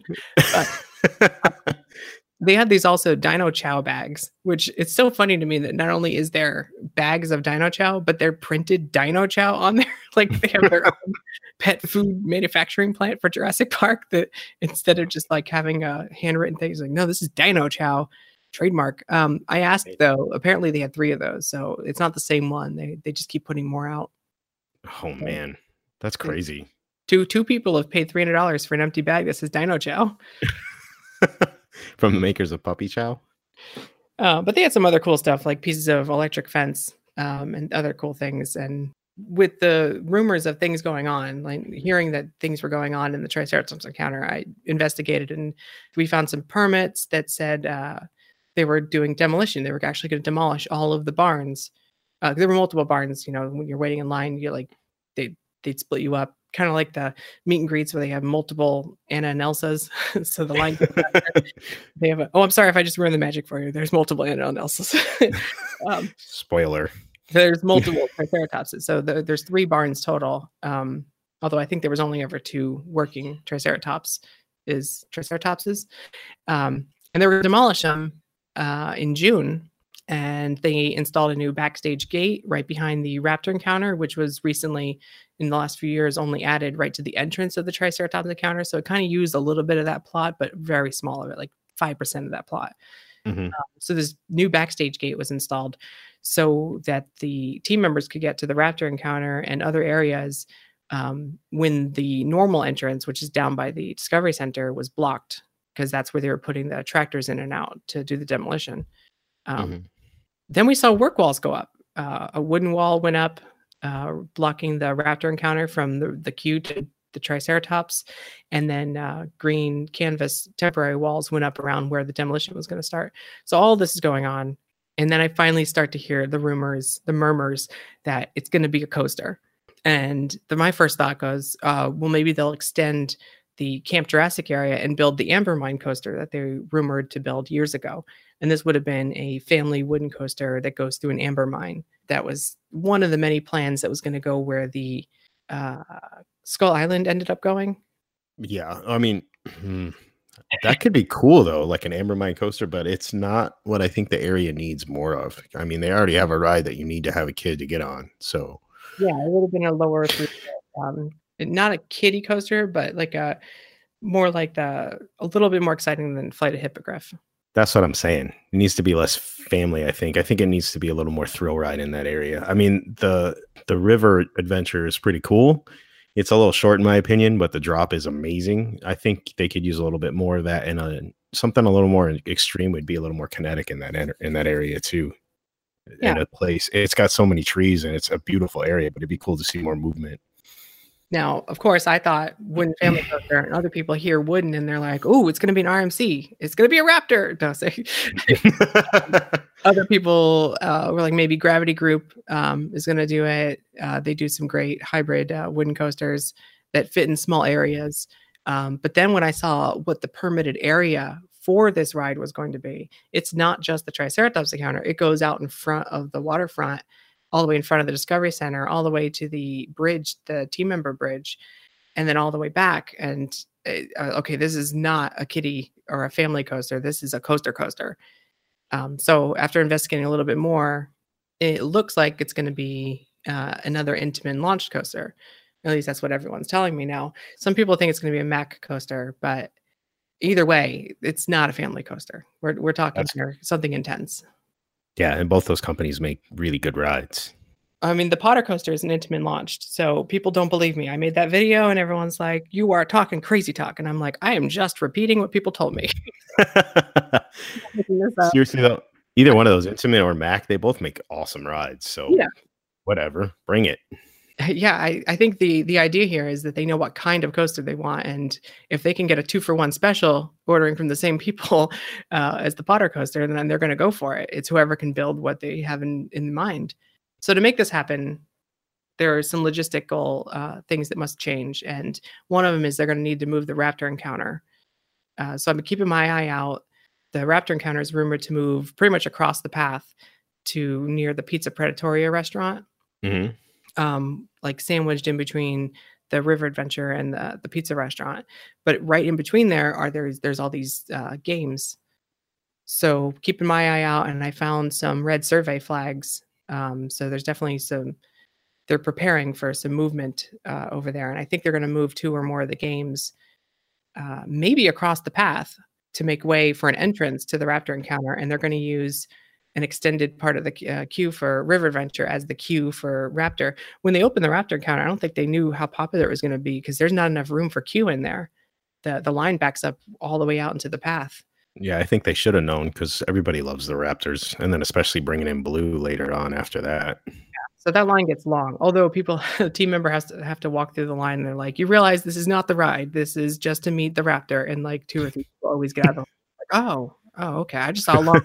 But they had these also Dino Chow bags, which it's so funny to me that not only is there bags of Dino Chow, but they're printed Dino Chow on there. Like they have their own pet food manufacturing plant for Jurassic Park, that instead of just like having a handwritten thing, it's like, no, this is Dino Chow trademark. I asked though, apparently they had 3 of those. So it's not the same one. They just keep putting more out. Oh man, that's crazy. Two people have paid $300 for an empty bag that says Dino Chow. From the makers of Puppy Chow. But they had some other cool stuff like pieces of electric fence and other cool things. And with the rumors of things going on, like hearing that things were going on in the Triceratops encounter, I investigated and we found some permits that said they were doing demolition. They were actually going to demolish all of the barns. There were multiple barns. You know, when you're waiting in line, you're like they'd split you up, kind of like the meet and greets where they have multiple Anna and Elsas. So the line they have I'm sorry if I just ruined the magic for you. There's multiple Anna and Elsas. Spoiler. There's multiple Triceratopses. So there's 3 barns total. Although I think there was only ever 2 working Triceratopses. And they were going to demolish them in June. And they installed a new backstage gate right behind the raptor encounter, which was recently, in the last few years, only added right to the entrance of the Triceratops encounter. So it kind of used a little bit of that plot, but very small of it, like 5% of that plot. Mm-hmm. So this new backstage gate was installed so that the team members could get to the raptor encounter and other areas when the normal entrance, which is down by the Discovery Center, was blocked, because that's where they were putting the tractors in and out to do the demolition. Then we saw work walls go up. A wooden wall went up, blocking the raptor encounter from the queue to the Triceratops. And then green canvas temporary walls went up around where the demolition was going to start. So all this is going on. And then I finally start to hear the rumors, the murmurs that it's going to be a coaster. And my first thought goes, well, maybe they'll extend the Camp Jurassic area and build the Amber Mine coaster that they rumored to build years ago. And this would have been a family wooden coaster that goes through an amber mine. That was one of the many plans that was going to go where the Skull Island ended up going. Yeah, I mean, that could be cool, though, like an amber mine coaster, but it's not what I think the area needs more of. I mean, they already have a ride that you need to have a kid to get on. So, yeah, it would have been a lower, not a kiddie coaster, but like a little bit more exciting than Flight of Hippogriff. That's what I'm saying. It needs to be less family, I think. I think it needs to be a little more thrill ride in that area. I mean, the river adventure is pretty cool. It's a little short in my opinion, but the drop is amazing. I think they could use a little bit more of that, and something a little more extreme would be a little more kinetic in that area too. Yeah. In a place, it's got so many trees and it's a beautiful area, but it'd be cool to see more movement. Now, of course, I thought Wooden Family Coaster, and other people hear Wooden and they're like, oh, it's going to be an RMC. It's going to be a Raptor. No, say. Other people were like, maybe Gravity Group is going to do it. They do some great hybrid wooden coasters that fit in small areas. But then when I saw what the permitted area for this ride was going to be, it's not just the Triceratops encounter. It goes out in front of the waterfront, all the way in front of the Discovery Center, all the way to the bridge, the team member bridge, and then all the way back. And okay, this is not a kiddie or a family coaster. This is a coaster. So after investigating a little bit more, it looks like it's going to be another Intamin launched coaster. At least that's what everyone's telling me now. Some people think it's going to be a Mack coaster, but either way, it's not a family coaster. We're talking here something intense. Yeah, and both those companies make really good rides. I mean, the Potter coaster is an Intamin launched, so people don't believe me. I made that video and everyone's like, you are talking crazy talk. And I'm like, I am just repeating what people told me. Seriously, though, either one of those, Intamin or Mack, they both make awesome rides. So yeah, whatever, bring it. Yeah, I think the idea here is that they know what kind of coaster they want. And if they can get a 2-for-1 special ordering from the same people as the Potter coaster, then they're going to go for it. It's whoever can build what they have in mind. So to make this happen, there are some logistical things that must change. And one of them is they're going to need to move the Raptor encounter. So I'm keeping my eye out. The Raptor encounter is rumored to move pretty much across the path to near the Pizza Predatoria restaurant. Mm-hmm. Like sandwiched in between the River Adventure and the pizza restaurant. But right in between there's all these games. So keeping my eye out, and I found some red survey flags. So there's definitely they're preparing for some movement over there. And I think they're going to move 2 or more of the games maybe across the path to make way for an entrance to the Raptor encounter. And they're going to use an extended part of the queue for River Adventure as the queue for Raptor. When they opened the Raptor encounter, I don't think they knew how popular it was going to be because there's not enough room for queue in there. The line backs up all the way out into the path. Yeah, I think they should have known because everybody loves the Raptors, and then especially bringing in Blue later on after that. So that line gets long. Although a team member has to have to walk through the line, and they're like, "You realize this is not the ride. This is just to meet the Raptor." And like 2 or 3 people always get out of the like, "Oh, okay. I just saw a long."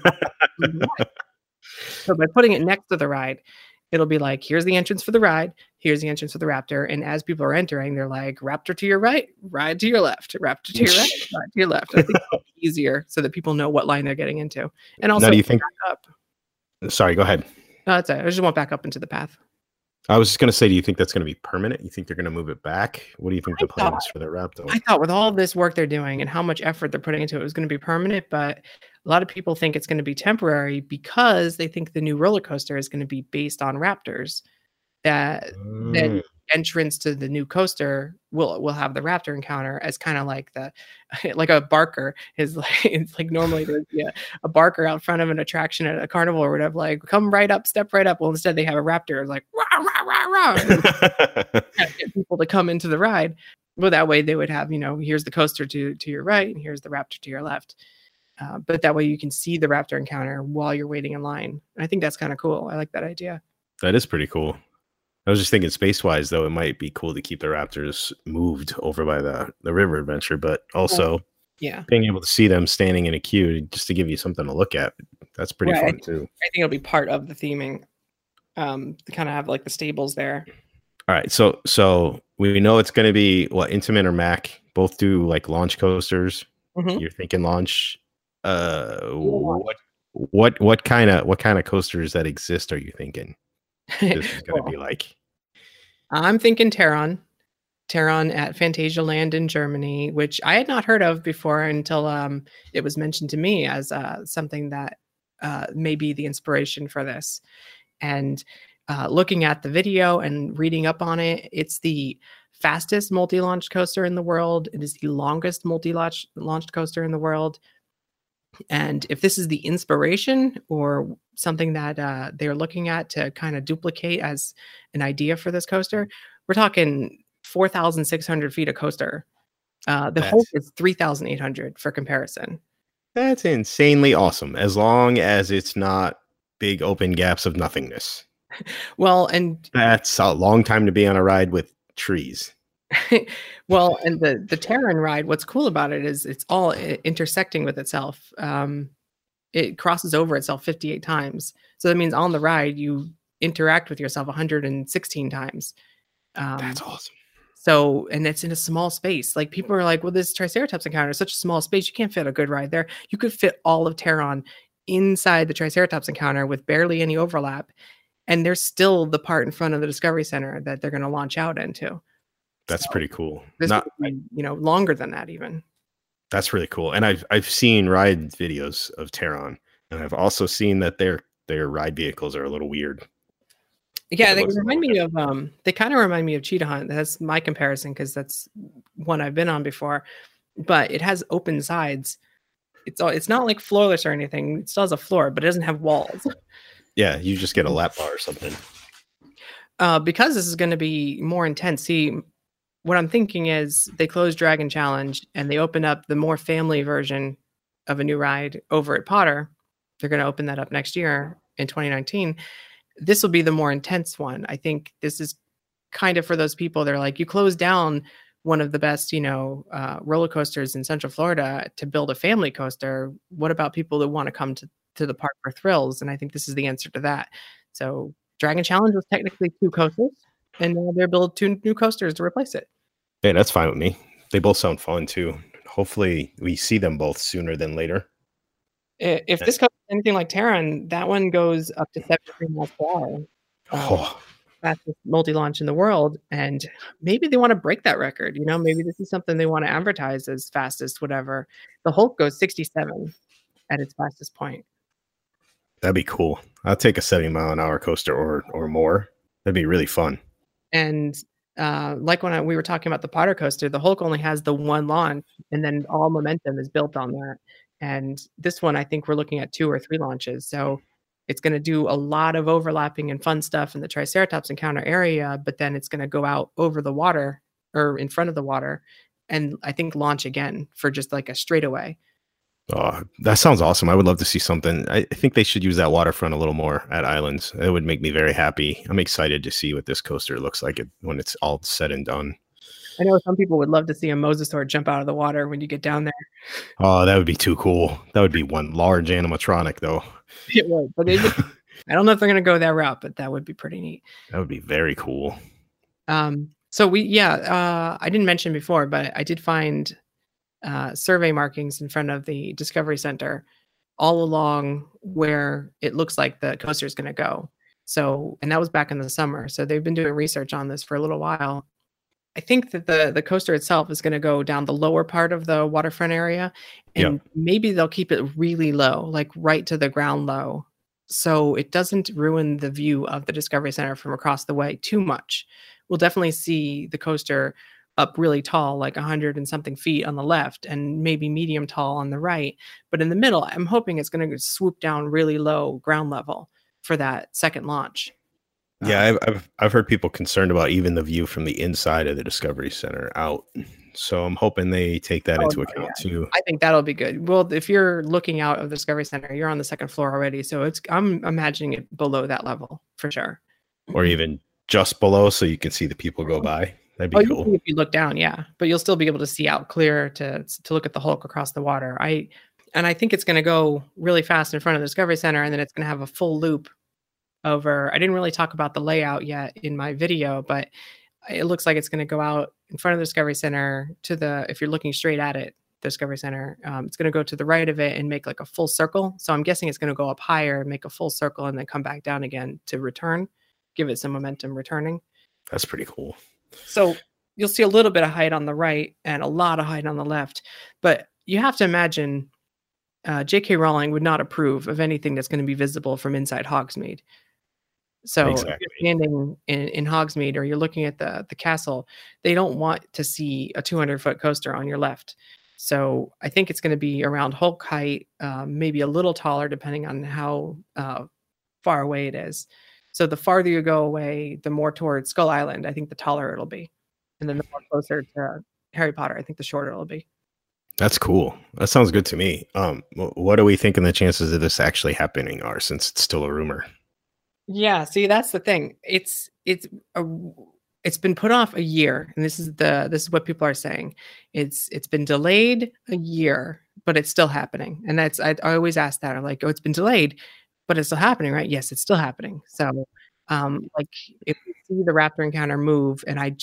So by putting it next to the ride, it'll be like, "Here's the entrance for the ride. Here's the entrance for the Raptor." And as people are entering, they're like, "Raptor to your right, ride to your left, Raptor to your right, ride to your left." I think it's easier so that people know what line they're getting into. And also, now, do you think? Up. Sorry, go ahead. No, that's it. I just want back up into the path. I was just going to say, do you think that's going to be permanent? You think they're going to move it back? What do you think the plan is for the Raptor? I thought with all this work they're doing and how much effort they're putting into it, it was going to be permanent, but a lot of people think it's going to be temporary because they think the new roller coaster is going to be based on Raptors. That entrance to the new coaster will have the Raptor encounter as kind of like like a barker is like, it's like normally there's a barker out front of an attraction at a carnival or whatever, like come right up, step right up. Well, instead they have a Raptor like rah, rah, rah, rah, get people to come into the ride. Well, that way they would have, here's the coaster to your right and here's the Raptor to your left. But that way you can see the Raptor encounter while you're waiting in line. I think that's kind of cool. I like that idea. That is pretty cool. I was just thinking space-wise, though, it might be cool to keep the Raptors moved over by the River Adventure, but also being able to see them standing in a queue just to give you something to look at. That's pretty fun, too. I think it'll be part of the theming to kind of have like the stables there. All right. So we know it's going to be Intamin or Mack both do like launch coasters. Mm-hmm. You're thinking launch. What kind of coasters that exist are you thinking? This is going to be like. I'm thinking Terron at Phantasialand in Germany, which I had not heard of before until it was mentioned to me as something that may be the inspiration for this. And looking at the video and reading up on it, it's the fastest multi-launch coaster in the world. It is the longest multi-launched coaster in the world. And if this is the inspiration or something that they're looking at to kind of duplicate as an idea for this coaster, we're talking 4,600 feet of coaster. The Hulk is 3,800 for comparison. That's insanely awesome, as long as it's not big open gaps of nothingness. Well, and that's a long time to be on a ride with trees. Well, and the Terran ride, what's cool about it is it's all intersecting with itself. It crosses over itself 58 times. So that means on the ride, you interact with yourself 116 times. That's awesome. So, and it's in a small space. Like people are like, well, this Triceratops encounter is such a small space. You can't fit a good ride there. You could fit all of Terran inside the Triceratops encounter with barely any overlap. And there's still the part in front of the Discovery Center that they're going to launch out into. That's pretty cool. This would be, longer than that even. That's really cool. And I've seen ride videos of Terron, and I've also seen that their ride vehicles are a little weird. Yeah, they remind me of they kind of remind me of Cheetah Hunt. That's my comparison because that's one I've been on before. But it has open sides. It's not like floorless or anything. It still has a floor, but it doesn't have walls. Yeah, you just get a lap bar or something. Because this is going to be more intense. See, what I'm thinking is they closed Dragon Challenge and they open up the more family version of a new ride over at Potter. They're going to open that up next year in 2019. This will be the more intense one. I think this is kind of for those people that are like, you close down one of the best, roller coasters in Central Florida to build a family coaster. What about people that want to come to the park for thrills? And I think this is the answer to that. So Dragon Challenge was technically 2 coasters, and now they're building 2 new coasters to replace it. Hey, that's fine with me. They both sound fun too. Hopefully we see them both sooner than later. If this goes anything like Terran, that one goes up to 73 miles per hour. Fastest multi-launch in the world. And maybe they want to break that record. Maybe this is something they want to advertise as fastest, whatever. The Hulk goes 67 at its fastest point. That'd be cool. I'll take a 70-mile-an-hour coaster or more. That'd be really fun. And like when we were talking about the Potter coaster, the Hulk only has the 1 launch, and then all momentum is built on that. And this one, I think we're looking at 2 or 3 launches. So It's going to do a lot of overlapping and fun stuff in the Triceratops encounter area, but then it's going to go out over the water or in front of the water and I think launch again for just like a straightaway. Oh, that sounds awesome. I would love to see something. I think they should use that waterfront a little more at Islands. It would make me very happy. I'm excited to see what this coaster looks like when it's all said and done. I know some people would love to see a mosasaur jump out of the water when you get down there. Oh, that would be too cool. That would be one large animatronic, though. It would, but I don't know if they're going to go that route, but that would be pretty neat. That would be very cool. So I didn't mention before, but I did find survey markings in front of the Discovery Center all along where it looks like the coaster is going to go. So, and that was back in the summer. So they've been doing research on this for a little while. I think that the coaster itself is going to go down the lower part of the waterfront area, and maybe they'll keep it really low, like right to the ground low, so it doesn't ruin the view of the Discovery Center from across the way too much. We'll definitely see the coaster up really tall, like 100 and something feet on the left, and maybe medium tall on the right. But in the middle, I'm hoping it's going to swoop down really low ground level for that second launch. Yeah, I've heard people concerned about even the view from the inside of the Discovery Center out. So I'm hoping they take that into account too. I think that'll be good. Well, if you're looking out of the Discovery Center, you're on the second floor already. So I'm imagining it below that level for sure. Or even just below so you can see the people go by. That'd be cool. If you look down, yeah. But you'll still be able to see out clear to look at the Hulk across the water. I think it's going to go really fast in front of the Discovery Center, and then it's going to have a full loop over. I didn't really talk about the layout yet in my video, but it looks like it's going to go out in front of the Discovery Center if you're looking straight at it, the Discovery Center, it's going to go to the right of it and make like a full circle. So I'm guessing it's going to go up higher, make a full circle, and then come back down again to return, give it some momentum returning. That's pretty cool. So you'll see a little bit of height on the right and a lot of height on the left, but you have to imagine J.K. Rowling would not approve of anything that's going to be visible from inside Hogsmeade. So If you're standing in Hogsmeade or you're looking at the castle, they don't want to see a 200-foot coaster on your left. So I think it's going to be around Hulk height, maybe a little taller depending on how far away it is. So the farther you go away, the more towards Skull Island, I think the taller it'll be. And then the more closer to Harry Potter, I think the shorter it'll be. That's cool. That sounds good to me. What are we thinking the chances of this actually happening are, since it's still a rumor? Yeah, see, that's the thing. It's been put off a year, and this is what people are saying. It's been delayed a year, but it's still happening. And that's I always ask that. I'm like, oh, it's been delayed, but it's still happening, right? Yes, it's still happening. So, like if we see the Raptor encounter move, and I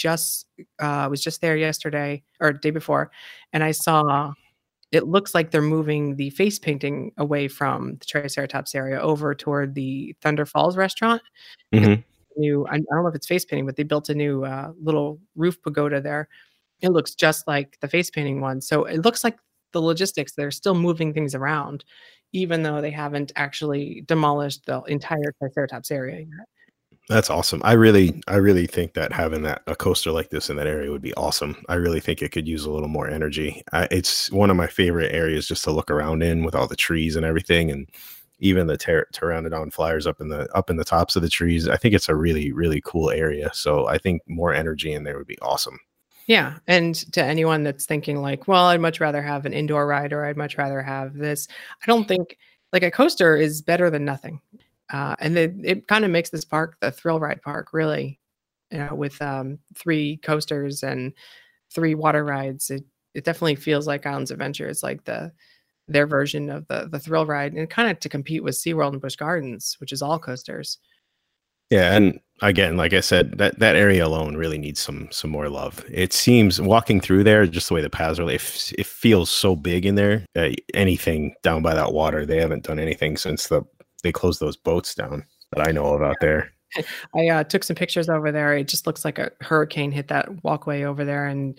was just there yesterday or day before, and I saw. It looks like they're moving the face painting away from the Triceratops area over toward the Thunder Falls restaurant. Mm-hmm. I don't know if it's face painting, but they built a new little roof pagoda there. It looks just like the face painting one. So it looks like the logistics, they're still moving things around, even though they haven't actually demolished the entire Triceratops area yet. That's awesome. I really think that having a coaster like this in that area would be awesome. I really think it could use a little more energy. It's one of my favorite areas just to look around in, with all the trees and everything, and even the pteranodon flyers up in the tops of the trees. I think it's a really, really cool area. So I think more energy in there would be awesome. Yeah. And to anyone that's thinking like, well, I'd much rather have an indoor ride, or I'd much rather have this, I don't think like a coaster is better than nothing. And it kind of makes this park the thrill ride park, really, with 3 coasters and 3 water rides. It definitely feels like Islands Adventure. It's like their version of the thrill ride, and kind of to compete with SeaWorld and Busch Gardens, which is all coasters. Yeah, and again, like I said, that area alone really needs some more love. It seems walking through there, just the way the paths are, it feels so big in there. Anything down by that water, they haven't done anything since they closed those boats down that I know of out there. I took some pictures over there. It just looks like a hurricane hit that walkway over there, and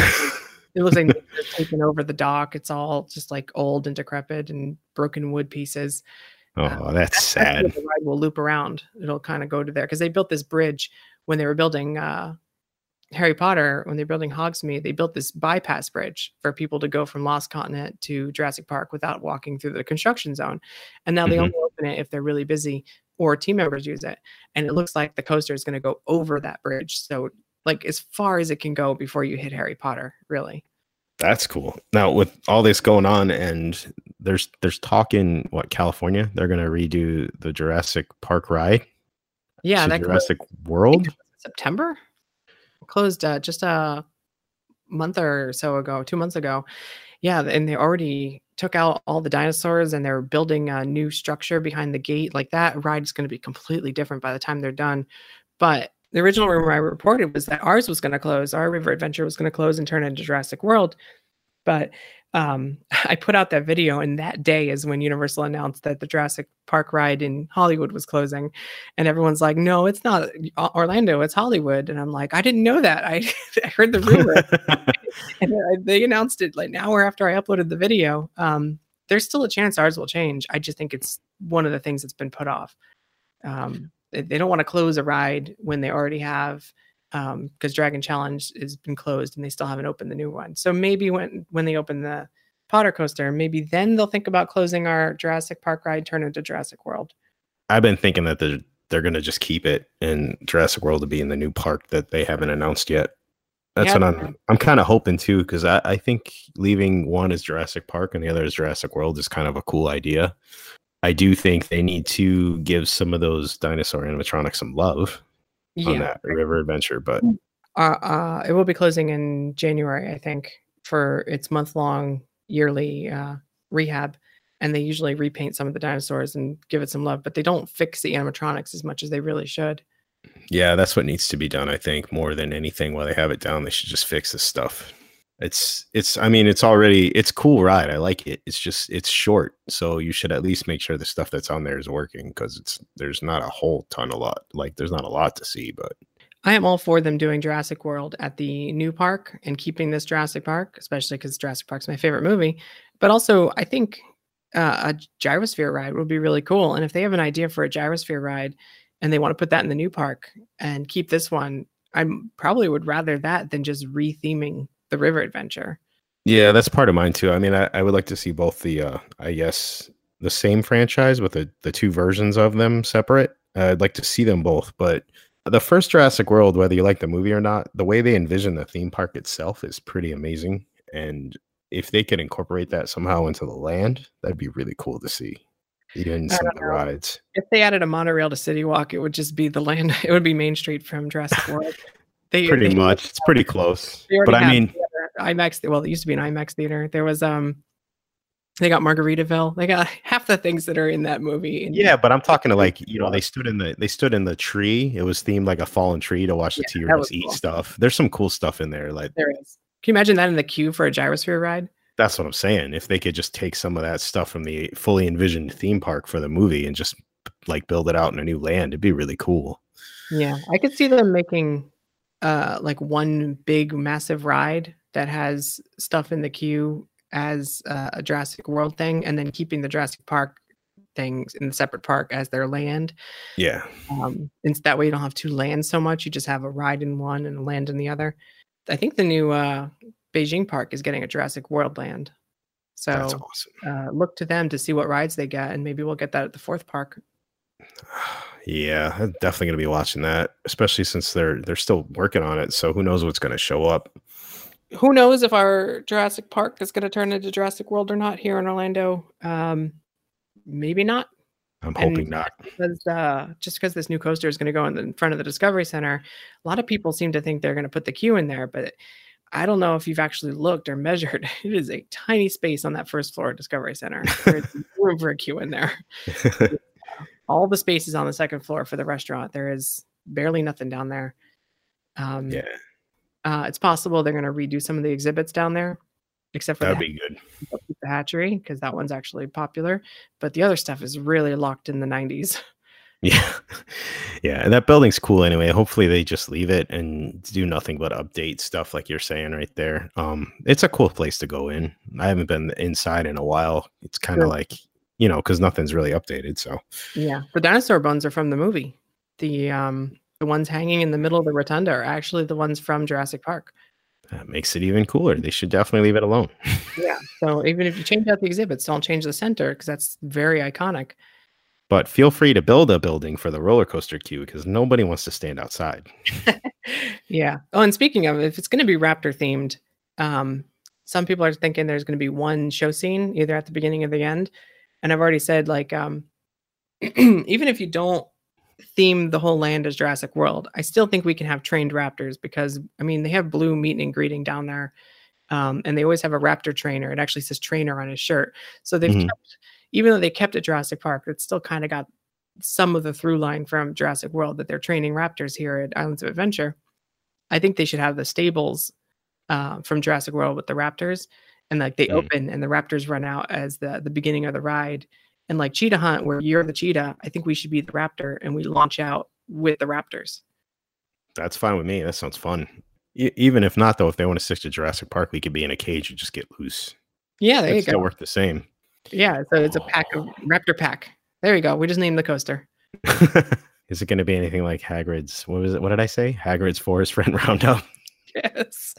it looks like it's taken over the dock. It's all just like old and decrepit and broken wood pieces. Oh, that's sad. The ride will loop around. It'll kind of go to there because they built this bridge when they were building Harry Potter, when they're building Hogsmeade, they built this bypass bridge for people to go from Lost Continent to Jurassic Park without walking through the construction zone. And now they only open it if they're really busy or team members use it. And it looks like the coaster is going to go over that bridge. So like as far as it can go before you hit Harry Potter, really. That's cool. Now with all this going on, and there's talk in California, they're going to redo the Jurassic Park ride. Yeah, that Jurassic World. September closed just a month or so ago, 2 months ago. Yeah, and they already took out all the dinosaurs, and they're building a new structure behind the gate. Like that ride is going to be completely different by the time they're done. But the original rumor I reported was that ours was going to close. Our River Adventure was going to close and turn into Jurassic World. But I put out that video, and that day is when Universal announced that the Jurassic Park ride in Hollywood was closing. And everyone's like, no, it's not Orlando, it's Hollywood. And I'm like, I didn't know that. I heard the rumor. And they announced it like an hour after I uploaded the video. There's still a chance ours will change. I just think it's one of the things that's been put off. They don't want to close a ride when they already have, because Dragon Challenge has been closed and they still haven't opened the new one. So maybe when they open the Potter coaster, maybe then they'll think about closing our Jurassic Park ride, turn into Jurassic World. I've been thinking that they're going to just keep it in Jurassic World to be in the new park that they haven't announced yet. That's what I'm kind of hoping too, because I think leaving one as Jurassic Park and the other as Jurassic World is kind of a cool idea. I do think they need to give some of those dinosaur animatronics some love on that River Adventure, but it will be closing in January, I think, for its month-long yearly rehab, and they usually repaint some of the dinosaurs and give it some love, but they don't fix the animatronics as much as they really should. Yeah, that's what needs to be done, I think, more than anything. While they have it down, they should just fix this stuff. It's a cool ride. I like it. It's short, so you should at least make sure the stuff that's on there is working, because there's not a lot to see. But I am all for them doing Jurassic World at the new park and keeping this Jurassic Park, especially because Jurassic Park's my favorite movie. But also, I think a gyrosphere ride would be really cool. And if they have an idea for a gyrosphere ride and they want to put that in the new park and keep this one, I probably would rather that than just re-theming the River Adventure. Yeah, that's part of mine too. I mean, I would like to see both the the same franchise with the two versions of them separate. I'd like to see them both, but the first Jurassic World, whether you like the movie or not, the way they envision the theme park itself is pretty amazing. And if they could incorporate that somehow into the land, that'd be really cool to see. Even some of the rides. If they added a monorail to City Walk, it would just be the land. It would be Main Street from Jurassic World. Pretty much. It's pretty close. But I mean, IMAX. Well, it used to be an IMAX theater. There was they got Margaritaville. They got half the things that are in that movie. Yeah, but I'm talking to they stood in the tree. It was themed like a fallen tree to watch the T-Rex eat stuff. There's some cool stuff in there. Like there is. Can you imagine that in the queue for a gyrosphere ride? That's what I'm saying. If they could just take some of that stuff from the fully envisioned theme park for the movie and just like build it out in a new land, it'd be really cool. Yeah, I could see them making like one big massive ride that has stuff in the queue as a Jurassic World thing, and then keeping the Jurassic Park things in the separate park as their land. Yeah. And that way you don't have two lands so much. You just have a ride in one and a land in the other. I think the new Beijing park is getting a Jurassic World land. So that's awesome. Look to them to see what rides they get, and maybe we'll get that at the fourth park. Yeah, I'm definitely going to be watching that, especially since they're still working on it. So who knows what's going to show up. Who knows if our Jurassic Park is going to turn into Jurassic World or not here in Orlando. Maybe not. I'm hoping not. Because, just because this new coaster is going to go in front of the Discovery Center, a lot of people seem to think they're going to put the queue in there, but I don't know if you've actually looked or measured. It is a tiny space on that first floor of Discovery Center. There's room for a queue in there. All the space is on the second floor for the restaurant. There is barely nothing down there. It's possible they're going to redo some of the exhibits down there, except for that'd be good. The hatchery, because that one's actually popular. But the other stuff is really locked in the 90s. Yeah. Yeah. And that building's cool anyway. Hopefully they just leave it and do nothing but update stuff like you're saying right there. It's a cool place to go in. I haven't been inside in a while. It's kind of like, because nothing's really updated. So yeah, the dinosaur bones are from the movie. The The ones hanging in the middle of the rotunda are actually the ones from Jurassic Park. That makes it even cooler. They should definitely leave it alone. Yeah. So even if you change out the exhibits, don't change the center because that's very iconic. But feel free to build a building for the roller coaster queue because nobody wants to stand outside. Yeah. Oh, and speaking of, if it's going to be raptor themed, some people are thinking there's going to be one show scene either at the beginning or the end. And I've already said, like, even if you don't theme the whole land as Jurassic World, I still think we can have trained raptors because, I mean, they have Blue meeting and greeting down there. And they always have a raptor trainer. It actually says trainer on his shirt. So they've kept, even though they kept it Jurassic Park, it's still kind of got some of the through line from Jurassic World that they're training raptors here at Islands of Adventure. I think they should have the stables from Jurassic World with the raptors, and like they open and the raptors run out as the beginning of the ride. And like Cheetah Hunt, where you're the cheetah, I think we should be the raptor and we launch out with the raptors. That's fine with me. That sounds fun. Even if not, though, if they want to stick to Jurassic Park, we could be in a cage and just get loose. Yeah, there you go. Still work the same. Yeah, so it's a pack of raptor pack. There you go. We just named the coaster. Is it going to be anything like Hagrid's? What was it? What did I say? Hagrid's Forest Friend Roundup. Yes.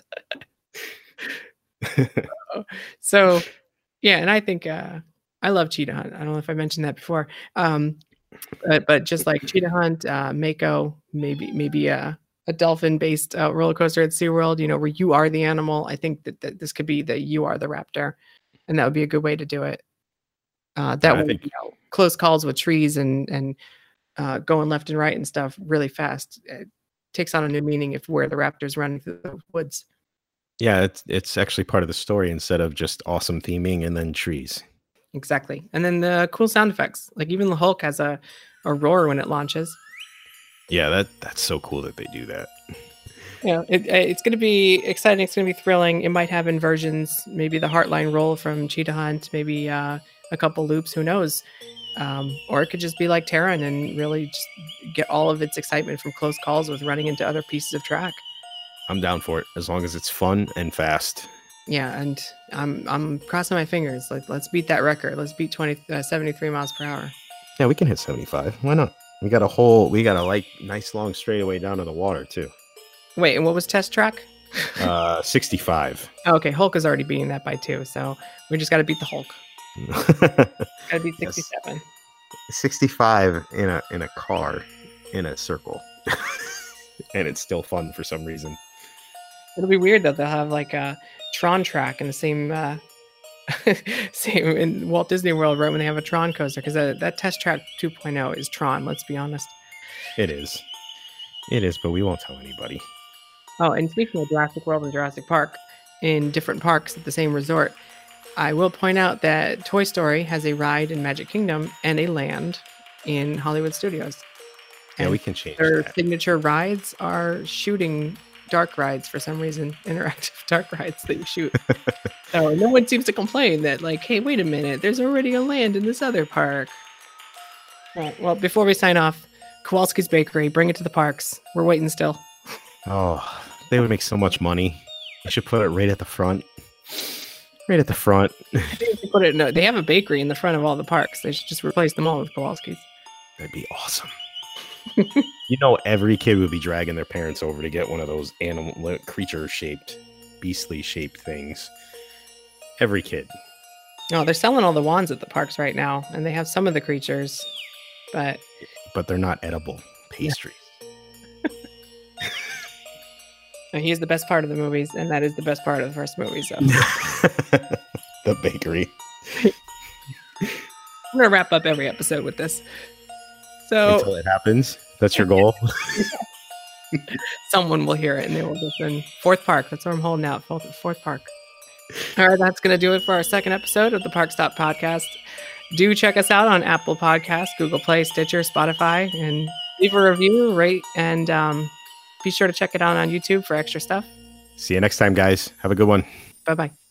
So, yeah, and I think I love Cheetah Hunt. I don't know if I mentioned that before. But just like Cheetah Hunt, Mako, maybe a dolphin-based roller coaster at SeaWorld, you know, where you are the animal. I think that this could be that you are the raptor, and that would be a good way to do it. That way, you know, close calls with trees and going left and right and stuff really fast. It takes on a new meaning if we're the raptors running through the woods. Yeah, it's actually part of the story instead of just awesome theming and then trees. Exactly. And then the cool sound effects. Like even the Hulk has a roar when it launches. Yeah, that's so cool that they do that. Yeah, it's going to be exciting. It's going to be thrilling. It might have inversions, maybe the Heartline roll from Cheetah Hunt, maybe a couple loops, who knows? Or it could just be like Terran and really just get all of its excitement from close calls with running into other pieces of track. I'm down for it as long as it's fun and fast. Yeah, and I'm crossing my fingers. Like, let's beat that record. Let's beat 73 miles per hour. Yeah, we can hit 75. Why not? We got a like nice long straightaway down to the water too. Wait, and what was test track? 65. Oh, okay, Hulk is already beating that by 2, so we just got to beat the Hulk. Gotta beat 67. Yes. 65 in a car in a circle, and it's still fun for some reason. It'll be weird that they'll have like a Tron track in the same in Walt Disney World, right when they have a Tron coaster, because that Test Track 2.0 is Tron. Let's be honest. It is, but we won't tell anybody. Oh, and speaking of Jurassic World and Jurassic Park, in different parks at the same resort, I will point out that Toy Story has a ride in Magic Kingdom and a land in Hollywood Studios. Yeah, we can change their that. signature rides are shooting dark rides for some reason, interactive dark rides that you shoot. So no one seems to complain that, like, hey, wait a minute, there's already a land in this other park. Right, well, before we sign off, Kowalski's Bakery, bring it to the parks. We're waiting still. Oh, they would make so much money. They should put it right at the front. Right at the front. I think they put it. No, they have a bakery in the front of all the parks. They should just replace them all with Kowalski's. That'd be awesome. You know, every kid would be dragging their parents over to get one of those animal creature shaped, beastly shaped things. Every kid. No, they're selling all the wands at the parks right now, and they have some of the creatures, but they're not edible pastries. No, he is the best part of the movies, and that is the best part of the first movie. So the bakery. I'm gonna wrap up every episode with this. So until it happens, that's your goal. Someone will hear it and they will listen. Fourth Park. That's what I'm holding out. Fourth Park. All right, that's going to do it for our second episode of the Park Stop Podcast. Do check us out on Apple Podcasts, Google Play, Stitcher, Spotify, and leave a review, rate, and be sure to check it out on YouTube for extra stuff. See you next time, guys. Have a good one. Bye-bye.